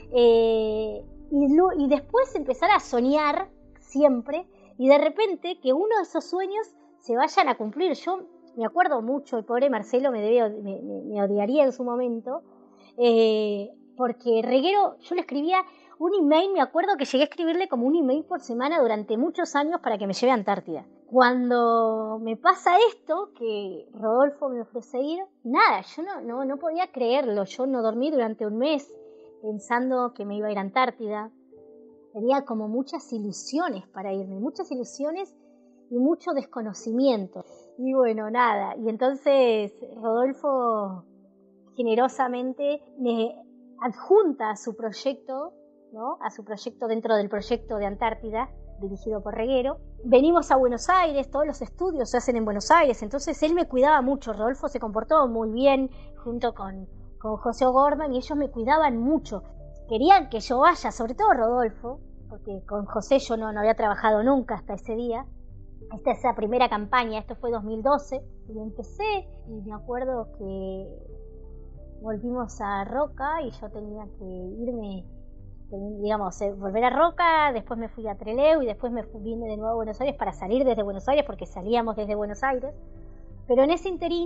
eh, y, lo, y después empezar a soñar siempre y de repente que uno de esos sueños se vayan a cumplir. Yo me acuerdo mucho, el pobre Marcelo me, debe, me, me, me odiaría en su momento, eh, porque Reguero, yo le escribía un email, me acuerdo que llegué a escribirle como un email por semana durante muchos años para que me lleve a Antártida. Cuando me pasa esto, que Rodolfo me ofrece ir, nada, yo no, no, no podía creerlo. Yo no dormí durante un mes pensando que me iba a ir a Antártida. Tenía como muchas ilusiones para irme, muchas ilusiones y mucho desconocimiento. Y bueno, nada, y entonces Rodolfo generosamente me adjunta a su proyecto, ¿no? A su proyecto dentro del proyecto de Antártida, dirigido por Reguero. Venimos a Buenos Aires, todos los estudios se hacen en Buenos Aires, entonces él me cuidaba mucho. Rodolfo se comportó muy bien junto con, con José O'Gorman y ellos me cuidaban mucho. Querían que yo vaya, sobre todo Rodolfo, porque con José yo no, no había trabajado nunca hasta ese día. Esta es la primera campaña, esto fue dos mil doce, y empecé, y me acuerdo que volvimos a Roca y yo tenía que irme, digamos, volver a Roca, después me fui a Trelew y después me fui, vine de nuevo a Buenos Aires para salir desde Buenos Aires, porque salíamos desde Buenos Aires, pero en ese interín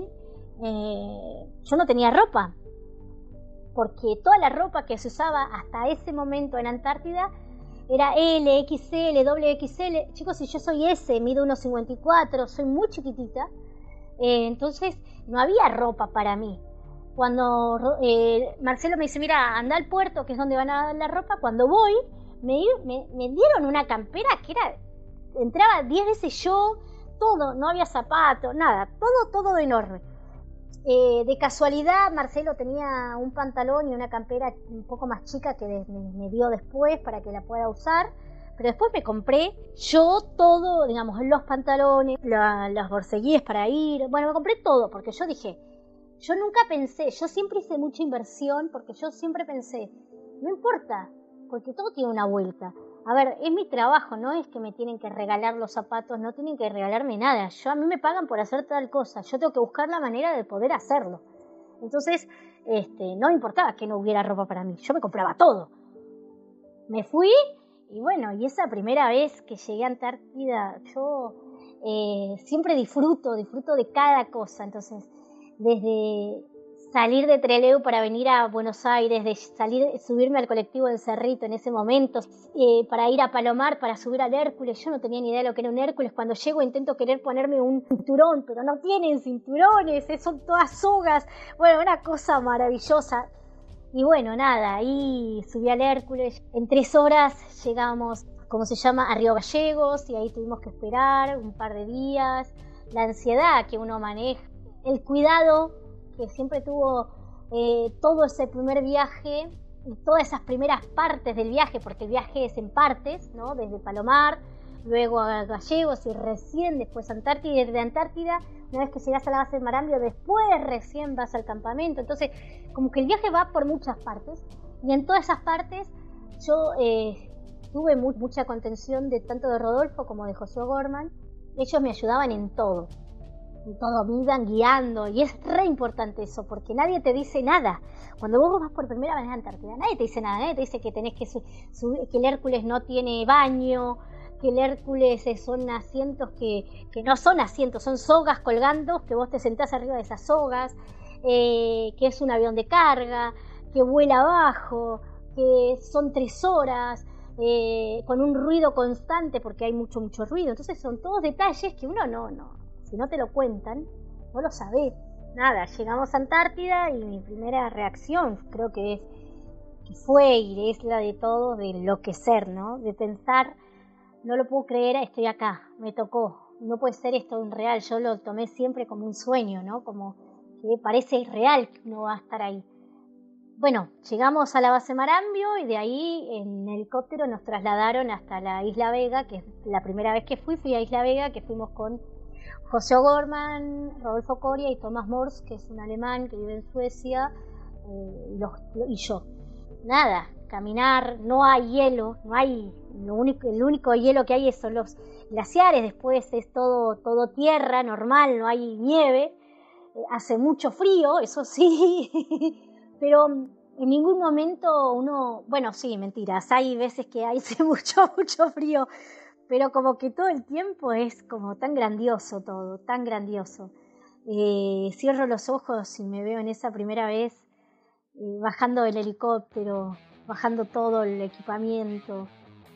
eh, yo no tenía ropa, porque toda la ropa que se usaba hasta ese momento en Antártida era L, X L, doble X L. Chicos, si yo soy S, mido uno cincuenta y cuatro, soy muy chiquitita, eh, entonces no había ropa para mí. Cuando eh, Marcelo me dice, mira, anda al puerto, que es donde van a dar la ropa, cuando voy, me, me, me dieron una campera que era, entraba diez veces yo, todo, no había zapatos, nada, todo, todo enorme. Eh, de casualidad, Marcelo tenía un pantalón y una campera un poco más chica que me, me dio después para que la pueda usar, pero después me compré yo todo, digamos, los pantalones, la, las borceguíes para ir, bueno, me compré todo, porque yo dije, yo nunca pensé, yo siempre hice mucha inversión, porque yo siempre pensé, no importa, porque todo tiene una vuelta. A ver, es mi trabajo, no es que me tienen que regalar los zapatos, no tienen que regalarme nada. Yo, a mí me pagan por hacer tal cosa, yo tengo que buscar la manera de poder hacerlo. Entonces, este, no me importaba que no hubiera ropa para mí, yo me compraba todo. Me fui y bueno, y esa primera vez que llegué a Antártida, yo eh, siempre disfruto, disfruto de cada cosa. Entonces, desde salir de Trelew para venir a Buenos Aires, de salir, subirme al colectivo del Cerrito en ese momento, eh, para ir a Palomar, para subir al Hércules. Yo no tenía ni idea de lo que era un Hércules. Cuando llego intento querer ponerme un cinturón, pero no tienen cinturones, son todas sogas. Bueno, una cosa maravillosa. Y bueno, nada, ahí subí al Hércules. En tres horas llegamos, como se llama, a Río Gallegos, y ahí tuvimos que esperar un par de días. La ansiedad que uno maneja, el cuidado que siempre tuvo eh, todo ese primer viaje y todas esas primeras partes del viaje, porque el viaje es en partes, ¿no? Desde Palomar, luego a Gallegos y recién después a Antártida, y desde Antártida, una vez que llegas a la base de Marambio, después recién vas al campamento. Entonces, como que el viaje va por muchas partes, y en todas esas partes yo eh, tuve mu- mucha contención de tanto de Rodolfo como de José O'Gorman. Ellos me ayudaban en todo. En todo, me iban guiando, y es re importante eso, porque nadie te dice nada. Cuando vos vas por primera vez a Antártida, nadie te dice nada, nadie te dice que tenés que subir, que el Hércules no tiene baño, que el Hércules son asientos que, que no son asientos, son sogas colgando, que vos te sentás arriba de esas sogas, eh, que es un avión de carga, que vuela abajo, que son tres horas, eh, con un ruido constante, porque hay mucho, mucho ruido. Entonces son todos detalles que uno no, no, si no te lo cuentan, no lo sabés. Nada, llegamos a Antártida y mi primera reacción creo que es que fue y es la de todos, de enloquecer, ¿no? De pensar, no lo puedo creer, estoy acá, me tocó, no puede ser esto un real. Yo lo tomé siempre como un sueño, ¿no? Como que parece irreal que uno va a estar ahí. Bueno, llegamos a la base Marambio y de ahí en helicóptero nos trasladaron hasta la Isla Vega, que es la primera vez que fui, fui a Isla Vega, que fuimos con José O'Gorman, Rodolfo Coria y Thomas Mors, que es un alemán que vive en Suecia, eh, y, los, y yo. Nada, caminar, no hay hielo, no hay, lo único, el único hielo que hay son los glaciares, después es todo, todo tierra normal, no hay nieve, eh, hace mucho frío, eso sí, pero en ningún momento uno, bueno, sí, mentiras, hay veces que hace mucho, mucho frío, pero como que todo el tiempo es como tan grandioso todo, tan grandioso. Eh, cierro los ojos y me veo en esa primera vez eh, bajando el helicóptero, bajando todo el equipamiento,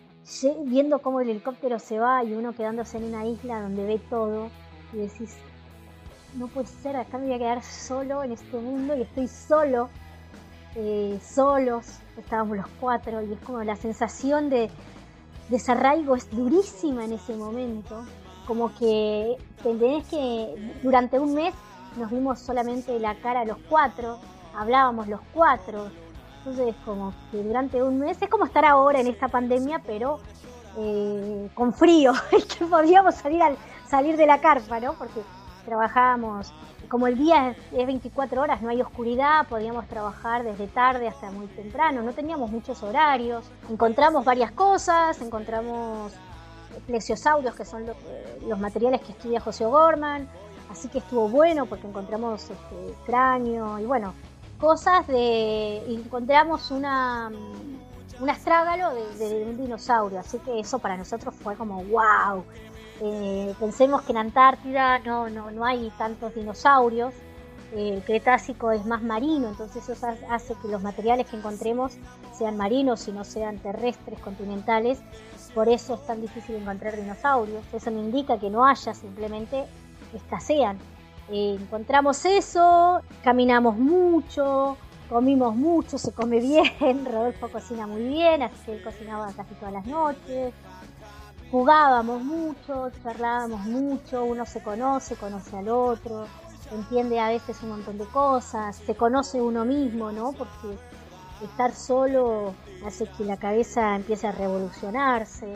viendo cómo el helicóptero se va y uno quedándose en una isla donde ve todo y decís, no puede ser, acá me voy a quedar solo en este mundo y estoy solo, eh, solos, estábamos los cuatro y es como la sensación de desarraigo es durísima en ese momento, como que tenés que durante un mes nos vimos solamente la cara los cuatro, hablábamos los cuatro, entonces como que durante un mes es como estar ahora en esta pandemia, pero eh, con frío, que podíamos salir al salir de la carpa, ¿no? Porque trabajábamos, como el día es veinticuatro horas, no hay oscuridad, podíamos trabajar desde tarde hasta muy temprano, no teníamos muchos horarios, encontramos varias cosas, encontramos plesiosaurios, que son los, los materiales que estudia José O'Gorman, así que estuvo bueno porque encontramos este, cráneo y bueno, cosas de, encontramos una, un astrágalo de, de un dinosaurio, así que eso para nosotros fue como wow. Eh, pensemos que en Antártida no, no, no hay tantos dinosaurios, eh, el Cretácico es más marino, entonces eso hace que los materiales que encontremos sean marinos y no sean terrestres, continentales, por eso es tan difícil encontrar dinosaurios. Eso no indica que no haya, simplemente escasean. Eh, encontramos eso, caminamos mucho, comimos mucho, se come bien, Rodolfo cocina muy bien, así que él cocinaba casi todas las noches. Jugábamos mucho, charlábamos mucho, uno se conoce, conoce al otro, entiende a veces un montón de cosas, se conoce uno mismo, ¿no? Porque estar solo hace que la cabeza empiece a revolucionarse.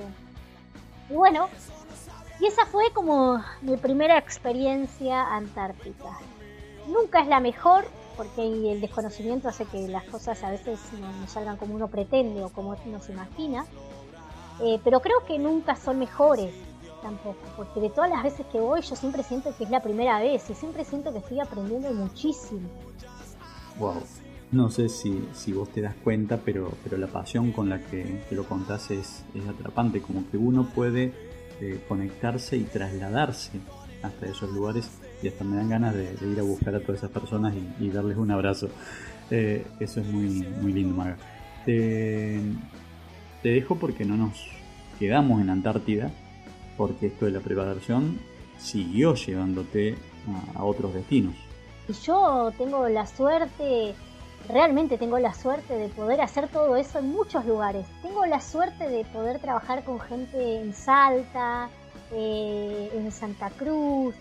Y bueno, y esa fue como mi primera experiencia antártica. Nunca es la mejor, porque el desconocimiento hace que las cosas a veces no, no salgan como uno pretende o como uno se imagina. Eh, pero creo que nunca son mejores tampoco, porque de todas las veces que voy yo siempre siento que es la primera vez y siempre siento que estoy aprendiendo muchísimo. Wow, no sé si, si vos te das cuenta, pero, pero la pasión con la que, que lo contás es, es atrapante, como que uno puede eh, conectarse y trasladarse hasta esos lugares y hasta me dan ganas de, de ir a buscar a todas esas personas y, y darles un abrazo. Eh, eso es muy, muy lindo, Maga. Te, te dejo porque no nos quedamos en Antártida, porque esto de la preparación siguió llevándote a, a otros destinos. Y yo tengo la suerte realmente tengo la suerte de poder hacer todo eso en muchos lugares. Tengo la suerte de poder trabajar con gente en Salta, eh, en Santa Cruz,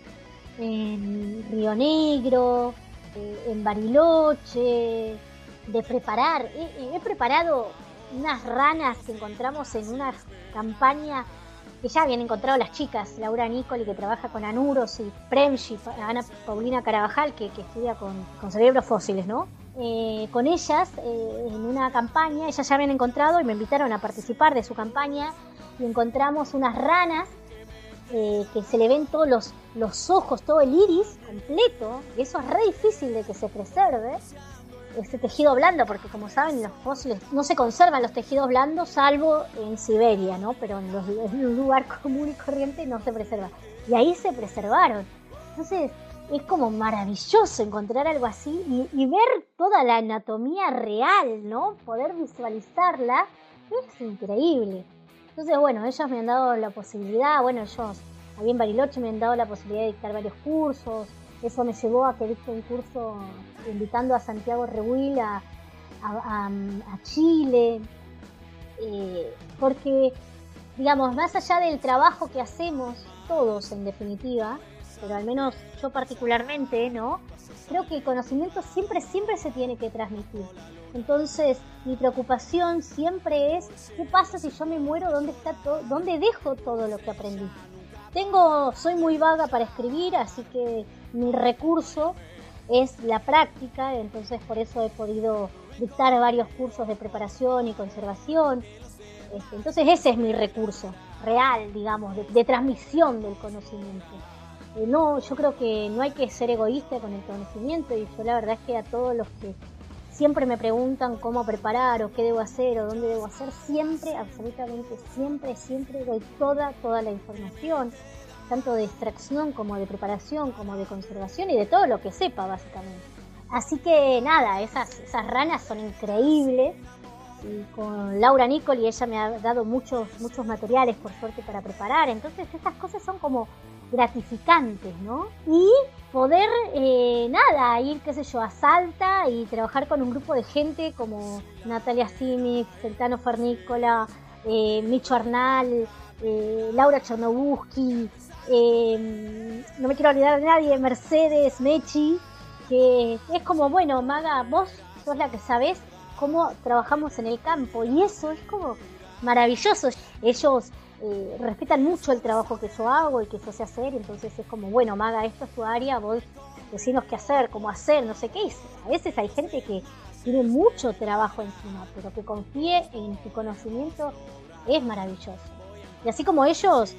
en Río Negro, eh, en Bariloche, de preparar. He, he preparado unas ranas que encontramos en una campaña que ya habían encontrado las chicas, Laura Nicoli, que trabaja con anuros, y Premshi, Ana Paulina Carabajal, que, que estudia con, con cerebros fósiles, ¿no? Eh, con ellas, eh, en una campaña, ellas ya habían encontrado y me invitaron a participar de su campaña, y encontramos unas ranas eh, que se le ven todos los, los ojos, todo el iris completo, y eso es re difícil de que se preserve, ese tejido blando, porque como saben, los fósiles no se conservan los tejidos blandos, salvo en Siberia, ¿no? Pero en, los, en un lugar común y corriente no se preserva. Y ahí se preservaron. Entonces, es como maravilloso encontrar algo así y, y ver toda la anatomía real, ¿no? Poder visualizarla, es increíble. Entonces, bueno, ellos me han dado la posibilidad, bueno, ellos ahí en Bariloche me han dado la posibilidad de dictar varios cursos. Eso me llevó a que dicte un curso invitando a Santiago Rehuil a, a, a, a Chile, eh, porque, digamos, más allá del trabajo que hacemos todos en definitiva, pero al menos yo particularmente, ¿no? Creo que el conocimiento siempre, siempre se tiene que transmitir. Entonces, mi preocupación siempre es, ¿qué pasa si yo me muero? ¿Dónde está todo? ¿Dónde dejo todo lo que aprendí? Tengo, soy muy vaga para escribir, así que mi recurso es la práctica, entonces por eso he podido dictar varios cursos de preparación y conservación. Este, entonces ese es mi recurso real, digamos, de, de transmisión del conocimiento. Eh, no, yo creo que no hay que ser egoísta con el conocimiento, y yo la verdad es que a todos los que siempre me preguntan cómo preparar o qué debo hacer o dónde debo hacer, siempre, absolutamente siempre, siempre doy toda, toda la información, tanto de extracción como de preparación, como de conservación y de todo lo que sepa, básicamente. Así que nada, esas, esas ranas son increíbles, y con Laura Nicoli ella me ha dado muchos, muchos materiales, por suerte, para preparar. Entonces estas cosas son como gratificantes, ¿no? Y poder, eh, nada, ir, qué sé yo, a Salta y trabajar con un grupo de gente como Natalia Simic, Celtano Fernícola, eh, Micho Arnal, eh, Laura Chernobuski, eh, no me quiero olvidar de nadie, Mercedes, Mechi, que es como, bueno, Maga, vos sos la que sabés cómo trabajamos en el campo, y eso es como maravilloso. Ellos eh, respetan mucho el trabajo que yo hago y que yo sé hacer, entonces es como, bueno, Maga, esto es tu área, vos decinos qué hacer, cómo hacer, no sé qué. A veces hay gente que tiene mucho trabajo encima, pero que confíe en tu conocimiento es maravilloso. Y así como ellos,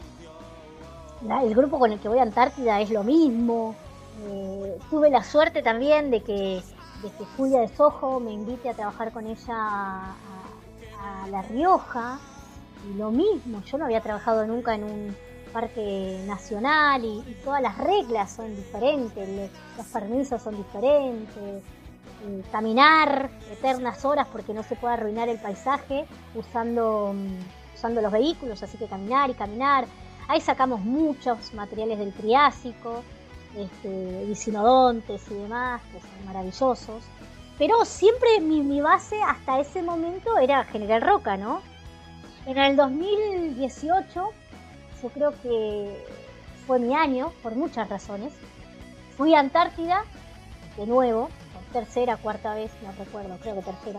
el grupo con el que voy a Antártida es lo mismo. Eh, tuve la suerte también de que, de que Julia de Sojo me invite a trabajar con ella a, a, a La Rioja, y lo mismo, yo no había trabajado nunca en un parque nacional, y, y todas las reglas son diferentes, le, los permisos son diferentes, eh, caminar eternas horas porque no se puede arruinar el paisaje usando, usando los vehículos, así que caminar y caminar. Ahí sacamos muchos materiales del Triásico, este, bisinodontes y demás, que son maravillosos. Pero siempre mi, mi base hasta ese momento era General Roca, ¿no? En el dos mil dieciocho, yo creo que fue mi año, por muchas razones. Fui a Antártida, de nuevo, por tercera, cuarta vez, no recuerdo, creo que tercera.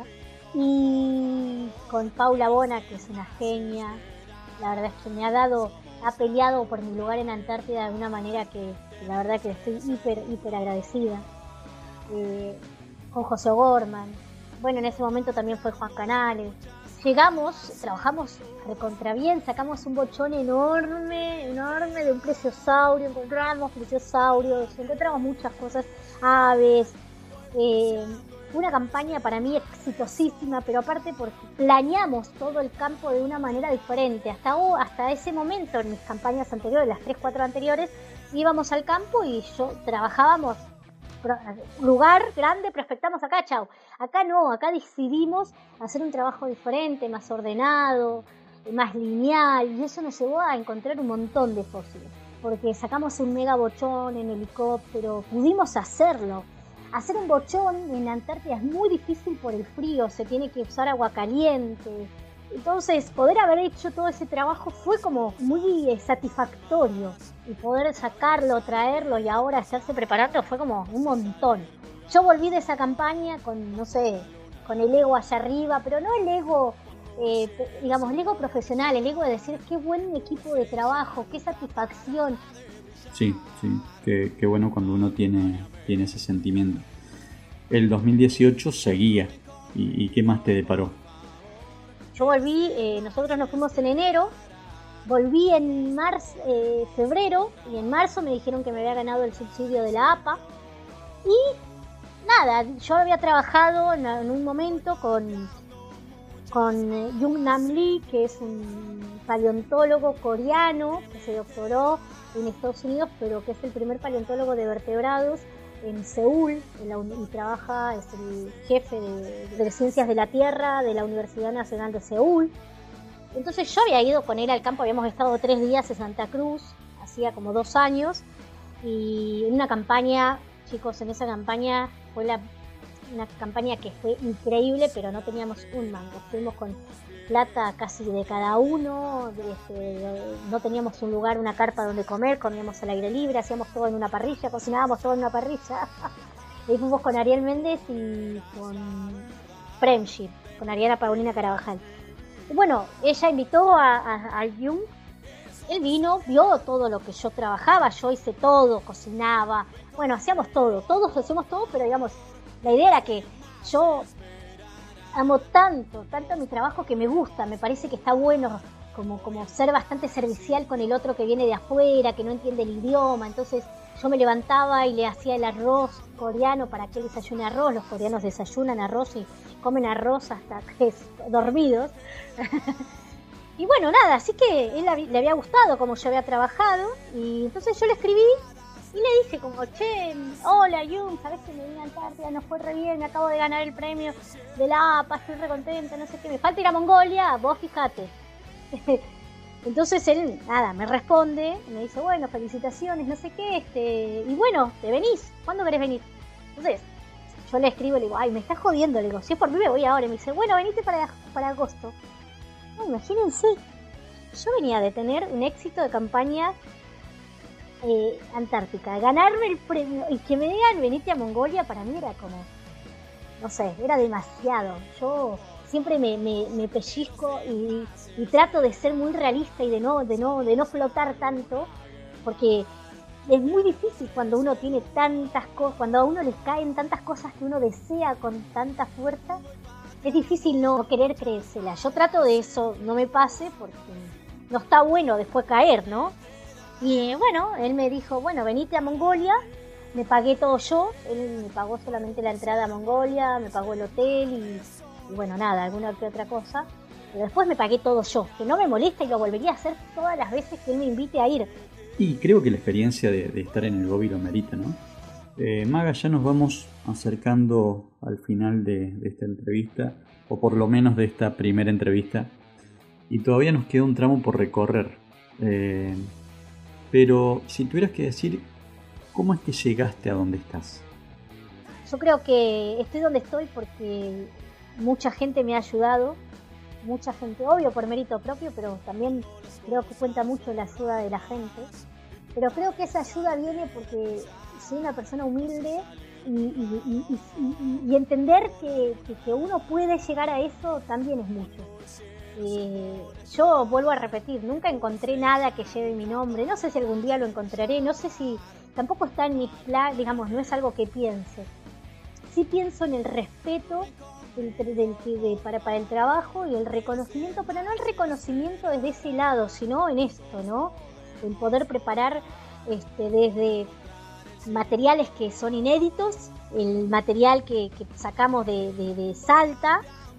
Y con Paula Bona, que es una genia, la verdad es que me ha dado... ha peleado por mi lugar en Antártida de una manera que, que la verdad que estoy hiper, hiper agradecida. Eh, con José O'Gorman, bueno, en ese momento también fue Juan Canales. Llegamos, trabajamos recontra bien, sacamos un bochón enorme, enorme de un plesiosaurio, encontramos plesiosaurios, encontramos muchas cosas, aves, eh, una campaña para mí exitosísima, pero aparte porque planeamos todo el campo de una manera diferente. Hasta, hasta ese momento, en mis campañas anteriores, las tres, cuatro anteriores, íbamos al campo y yo trabajábamos, lugar grande, prospectamos acá, chau. Acá no, acá decidimos hacer un trabajo diferente, más ordenado, más lineal, y eso nos llevó a encontrar un montón de fósiles, porque sacamos un mega bochón en helicóptero, pudimos hacerlo. hacer un bochón en Antártida es muy difícil por el frío, se tiene que usar agua caliente. Entonces, poder haber hecho todo ese trabajo fue como muy eh, satisfactorio. Y poder sacarlo, traerlo y ahora estarse preparando fue como un montón. Yo volví de esa campaña con, no sé, con el ego allá arriba, pero no el ego, eh, digamos, el ego profesional, el ego de decir qué buen equipo de trabajo, qué satisfacción. Sí, sí, qué, qué bueno cuando uno tiene, tiene ese sentimiento. El dos mil dieciocho seguía, ¿y, y qué más te deparó? Yo volví, eh, nosotros nos fuimos en enero, volví en marzo, eh, febrero, y en marzo me dijeron que me había ganado el subsidio de la A P A. Y nada, yo había trabajado en, en un momento con, con eh, Jung Nam Lee, que es un paleontólogo coreano que se doctoró en Estados Unidos, pero que es el primer paleontólogo de vertebrados en Seúl, en la, y trabaja, es el jefe de, de ciencias de la Tierra de la Universidad Nacional de Seúl. Entonces yo había ido con él al campo, habíamos estado tres días en Santa Cruz, hacía como dos años, y en una campaña, chicos, en esa campaña fue la, una campaña que fue increíble, pero no teníamos un mango, fuimos con plata casi de cada uno, este, no teníamos un lugar, una carpa donde comer, comíamos al aire libre, hacíamos todo en una parrilla, cocinábamos todo en una parrilla. Y fuimos con Ariel Méndez y con Friendship, con Ariana Paulina Carabajal. Y bueno, ella invitó a, a, a Jung, él vino, vio todo lo que yo trabajaba, yo hice todo, cocinaba, bueno, hacíamos todo, todos hacemos todo, pero digamos, la idea era que yo amo tanto, tanto mi trabajo que me gusta, me parece que está bueno como, como ser bastante servicial con el otro que viene de afuera, que no entiende el idioma. Entonces yo me levantaba y le hacía el arroz coreano para que él desayune arroz. Los coreanos desayunan arroz y comen arroz hasta que es, dormidos. Y bueno, nada, así que él le había gustado como yo había trabajado, y entonces yo le escribí y le dije como, che, hola Jung, sabés que me vine a Antártida, nos fue re bien, me acabo de ganar el premio de la A P A, estoy re contenta, no sé qué, me falta ir a Mongolia, vos fijate. Entonces él, nada, me responde, me dice, bueno, felicitaciones, no sé qué, este, y bueno, ¿te venís? ¿Cuándo querés venir? Entonces, yo le escribo, le digo, ay, me estás jodiendo, le digo, si es por mí me voy ahora, y me dice, bueno, venite para, para agosto. No, imagínense, yo venía de tener un éxito de campaña Eh, Antártica, ganarme el premio y que me digan venite a Mongolia, para mí era como, no sé, era demasiado. Yo siempre me, me, me pellizco y, y trato de ser muy realista y de no, de no, de no flotar tanto, porque es muy difícil cuando uno tiene tantas cosas, cuando a uno les caen tantas cosas que uno desea con tanta fuerza, es difícil no querer creérsela. Yo trato de eso no me pase, porque no está bueno después caer, ¿no? Y bueno, él me dijo, bueno, venite a Mongolia, me pagué todo yo, él me pagó solamente la entrada a Mongolia, me pagó el hotel y, y bueno, nada, alguna que otra cosa, pero después me pagué todo yo, que no me molesta y lo volvería a hacer todas las veces que él me invite a ir. Y creo que la experiencia de, de estar en el Gobi lo merita, ¿no? Eh, Maga, ya nos vamos acercando al final de, de esta entrevista, o por lo menos de esta primera entrevista, y todavía nos queda un tramo por recorrer. Eh, Pero si tuvieras que decir, ¿cómo es que llegaste a donde estás? Yo creo que estoy donde estoy porque mucha gente me ha ayudado, mucha gente, obvio por mérito propio, pero también creo que cuenta mucho la ayuda de la gente. Pero creo que esa ayuda viene porque soy una persona humilde y, y, y, y, y, y entender que, que, que uno puede llegar a eso también es mucho. Eh, yo vuelvo a repetir, nunca encontré nada que lleve mi nombre, no sé si algún día lo encontraré, no sé si, tampoco está en mi plan, digamos, no es algo que piense. Sí pienso en el respeto del, del, de, para, para el trabajo y el reconocimiento, pero no el reconocimiento desde ese lado, sino en esto, ¿no? En poder preparar este, desde materiales que son inéditos, el material que, que sacamos de, de, de Salta,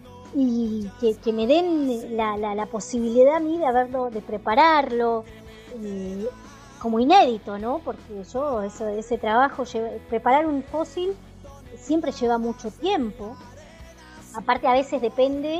y que, que me den la, la, la posibilidad a mí de haberlo, de prepararlo eh, como inédito, ¿no? Porque yo, eso, ese trabajo, lleva, preparar un fósil siempre lleva mucho tiempo. Aparte a veces depende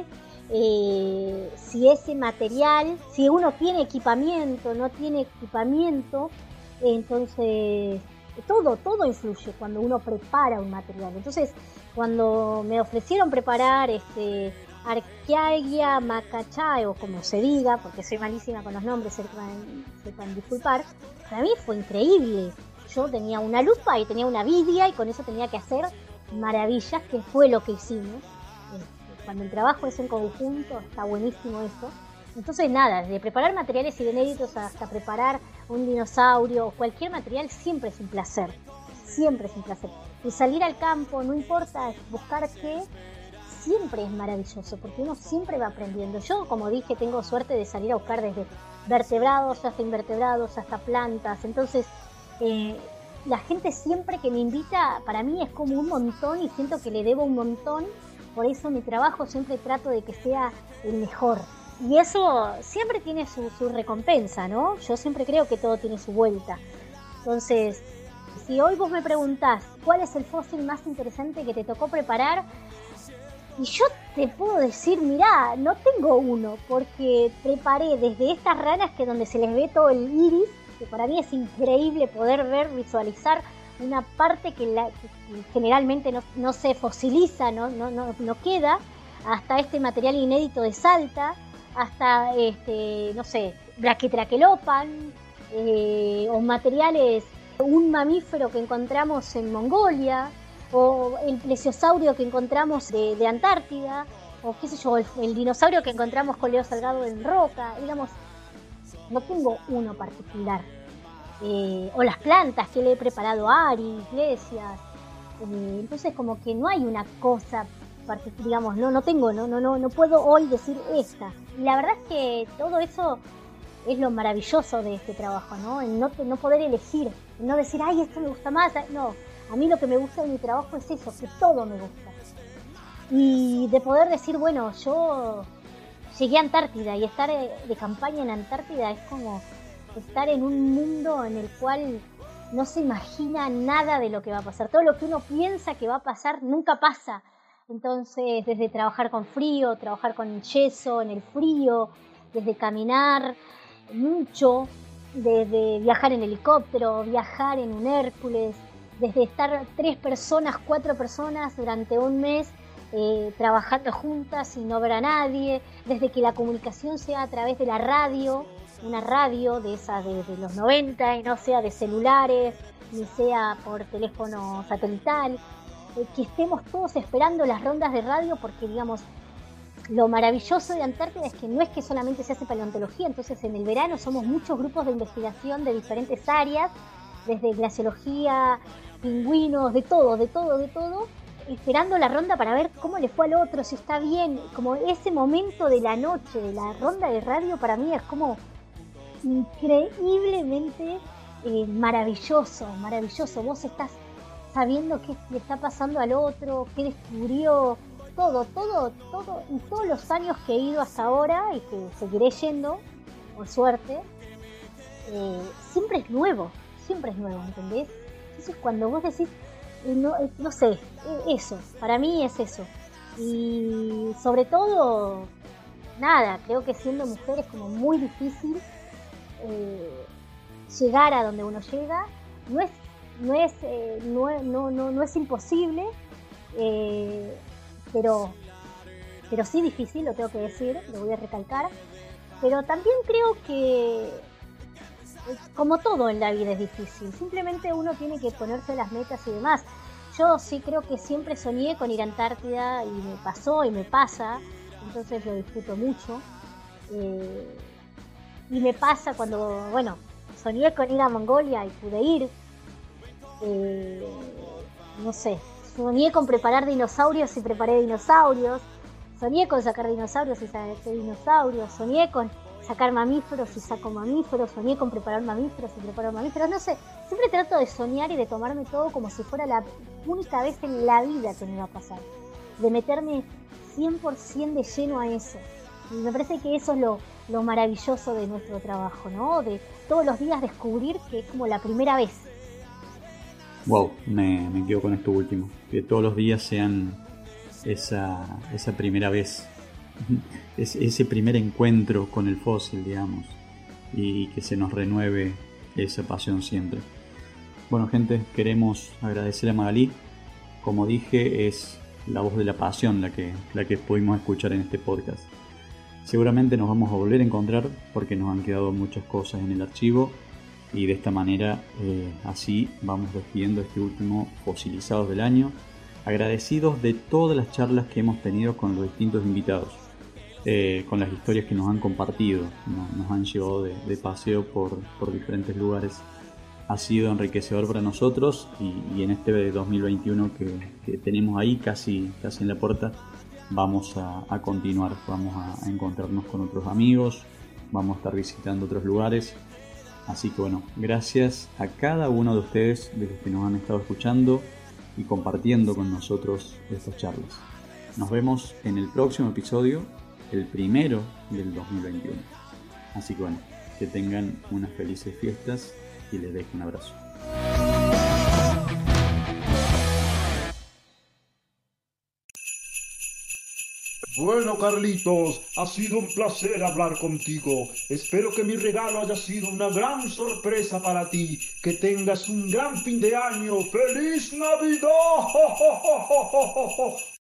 eh, si ese material, si uno tiene equipamiento, no tiene equipamiento, entonces todo, todo influye cuando uno prepara un material. Entonces, cuando me ofrecieron preparar este Archaea macachae, o como se diga, porque soy malísima con los nombres, sepan, sepan disculpar, para mí fue increíble. Yo tenía una lupa y tenía una vidia y con eso tenía que hacer maravillas, que fue lo que hicimos. Cuando el trabajo es en conjunto, está buenísimo eso. Entonces nada, de preparar materiales inéditos hasta preparar un dinosaurio o cualquier material siempre es un placer, siempre es un placer. Y salir al campo, no importa buscar qué, siempre es maravilloso, porque uno siempre va aprendiendo. Yo, como dije, tengo suerte de salir a buscar desde vertebrados hasta invertebrados, hasta plantas. Entonces, eh, la gente siempre que me invita, para mí es como un montón y siento que le debo un montón. Por eso mi trabajo siempre trato de que sea el mejor. Y eso siempre tiene su, su recompensa, ¿no? Yo siempre creo que todo tiene su vuelta. Entonces, si hoy vos me preguntás cuál es el fósil más interesante que te tocó preparar, y yo te puedo decir, mirá, no tengo uno, porque preparé desde estas ranas que donde se les ve todo el iris, que para mí es increíble poder ver, visualizar una parte que, la, que generalmente no, no se fosiliza, no, no, no, no queda, hasta este material inédito de Salta, hasta, este, no sé, Brachytrachelopan, eh, o materiales, un mamífero que encontramos en Mongolia, o el plesiosaurio que encontramos de, de Antártida, o qué sé yo, el, el dinosaurio que encontramos con Leo Salgado en Roca, digamos, no tengo uno particular. Eh, o las plantas que le he preparado a Ari, Iglesias, eh, entonces como que no hay una cosa particular, digamos, no, no tengo, no, no, no, no puedo hoy decir esta. Y la verdad es que todo eso es lo maravilloso de este trabajo, ¿no? El no, no poder elegir, el no decir, ay, esto me gusta más, no, a mí lo que me gusta de mi trabajo es eso, que todo me gusta. Y de poder decir, bueno, yo llegué a Antártida y estar de campaña en Antártida es como estar en un mundo en el cual no se imagina nada de lo que va a pasar. Todo lo que uno piensa que va a pasar nunca pasa. Entonces, desde trabajar con frío, trabajar con yeso en el frío, desde caminar mucho, desde viajar en helicóptero, viajar en un Hércules, desde estar tres personas, cuatro personas durante un mes eh, trabajando juntas y no ver a nadie, desde que la comunicación sea a través de la radio, una radio de esa de, de los noventa y no sea de celulares, ni sea por teléfono satelital, eh, que estemos todos esperando las rondas de radio porque, digamos, lo maravilloso de Antártida es que no es que solamente se hace paleontología, entonces en el verano somos muchos grupos de investigación de diferentes áreas, desde glaciología, pingüinos, de todo, de todo, de todo, esperando la ronda para ver cómo le fue al otro, si está bien. Como ese momento de la noche, de la ronda de radio, para mí es como increíblemente eh, maravilloso, maravilloso. Vos estás sabiendo qué le está pasando al otro, qué descubrió, todo, todo, todo, y todos los años que he ido hasta ahora y que seguiré yendo, por suerte, eh, siempre es nuevo, siempre es nuevo, ¿entendés? Entonces cuando vos decís, eh, no, eh, no sé, eh, eso, para mí es eso. Y sobre todo, nada, creo que siendo mujer es como muy difícil eh, llegar a donde uno llega. No es, no es, eh, no, no, no, no es imposible, eh, pero, pero sí difícil, lo tengo que decir, lo voy a recalcar. Pero también creo que, como todo en la vida es difícil, simplemente uno tiene que ponerse las metas y demás. Yo sí creo que siempre soñé con ir a Antártida y me pasó y me pasa, entonces lo disfruto mucho. Eh, y me pasa cuando, bueno, soñé con ir a Mongolia y pude ir. Eh, no sé, soñé con preparar dinosaurios y preparé dinosaurios. Soñé con sacar dinosaurios y saqué dinosaurios. Soñé con sacar mamíferos y saco mamíferos. Soñé con preparar mamíferos y preparo mamíferos. No sé, siempre trato de soñar y de tomarme todo como si fuera la única vez en la vida que me iba a pasar. De meterme cien por ciento de lleno a eso. Y me parece que eso es lo, lo maravilloso de nuestro trabajo, ¿no? De todos los días descubrir que es como la primera vez. Wow, me, me quedo con esto último. Que todos los días sean esa, esa primera vez. Es, ese primer encuentro con el fósil, digamos. Y que se nos renueve esa pasión siempre. Bueno, gente, queremos agradecer a Magalí. Como dije, es la voz de la pasión la que, la que pudimos escuchar en este podcast. Seguramente nos vamos a volver a encontrar porque nos han quedado muchas cosas en el archivo y de esta manera eh, así vamos despidiendo este último Fosilizados del año, agradecidos de todas las charlas que hemos tenido con los distintos invitados, eh, con las historias que nos han compartido, nos, nos han llevado de, de paseo por, por diferentes lugares. Ha sido enriquecedor para nosotros y, y en este dos mil veintiuno que, que tenemos ahí casi, casi en la puerta, vamos a, a continuar, vamos a, a encontrarnos con otros amigos, vamos a estar visitando otros lugares. Así que bueno, gracias a cada uno de ustedes, de los que nos han estado escuchando y compartiendo con nosotros estas charlas. Nos vemos en el próximo episodio, el primero del dos mil veintiuno. Así que bueno, que tengan unas felices fiestas y les dejo un abrazo. Bueno, Carlitos, ha sido un placer hablar contigo. Espero que mi regalo haya sido una gran sorpresa para ti. Que tengas un gran fin de año. ¡Feliz Navidad!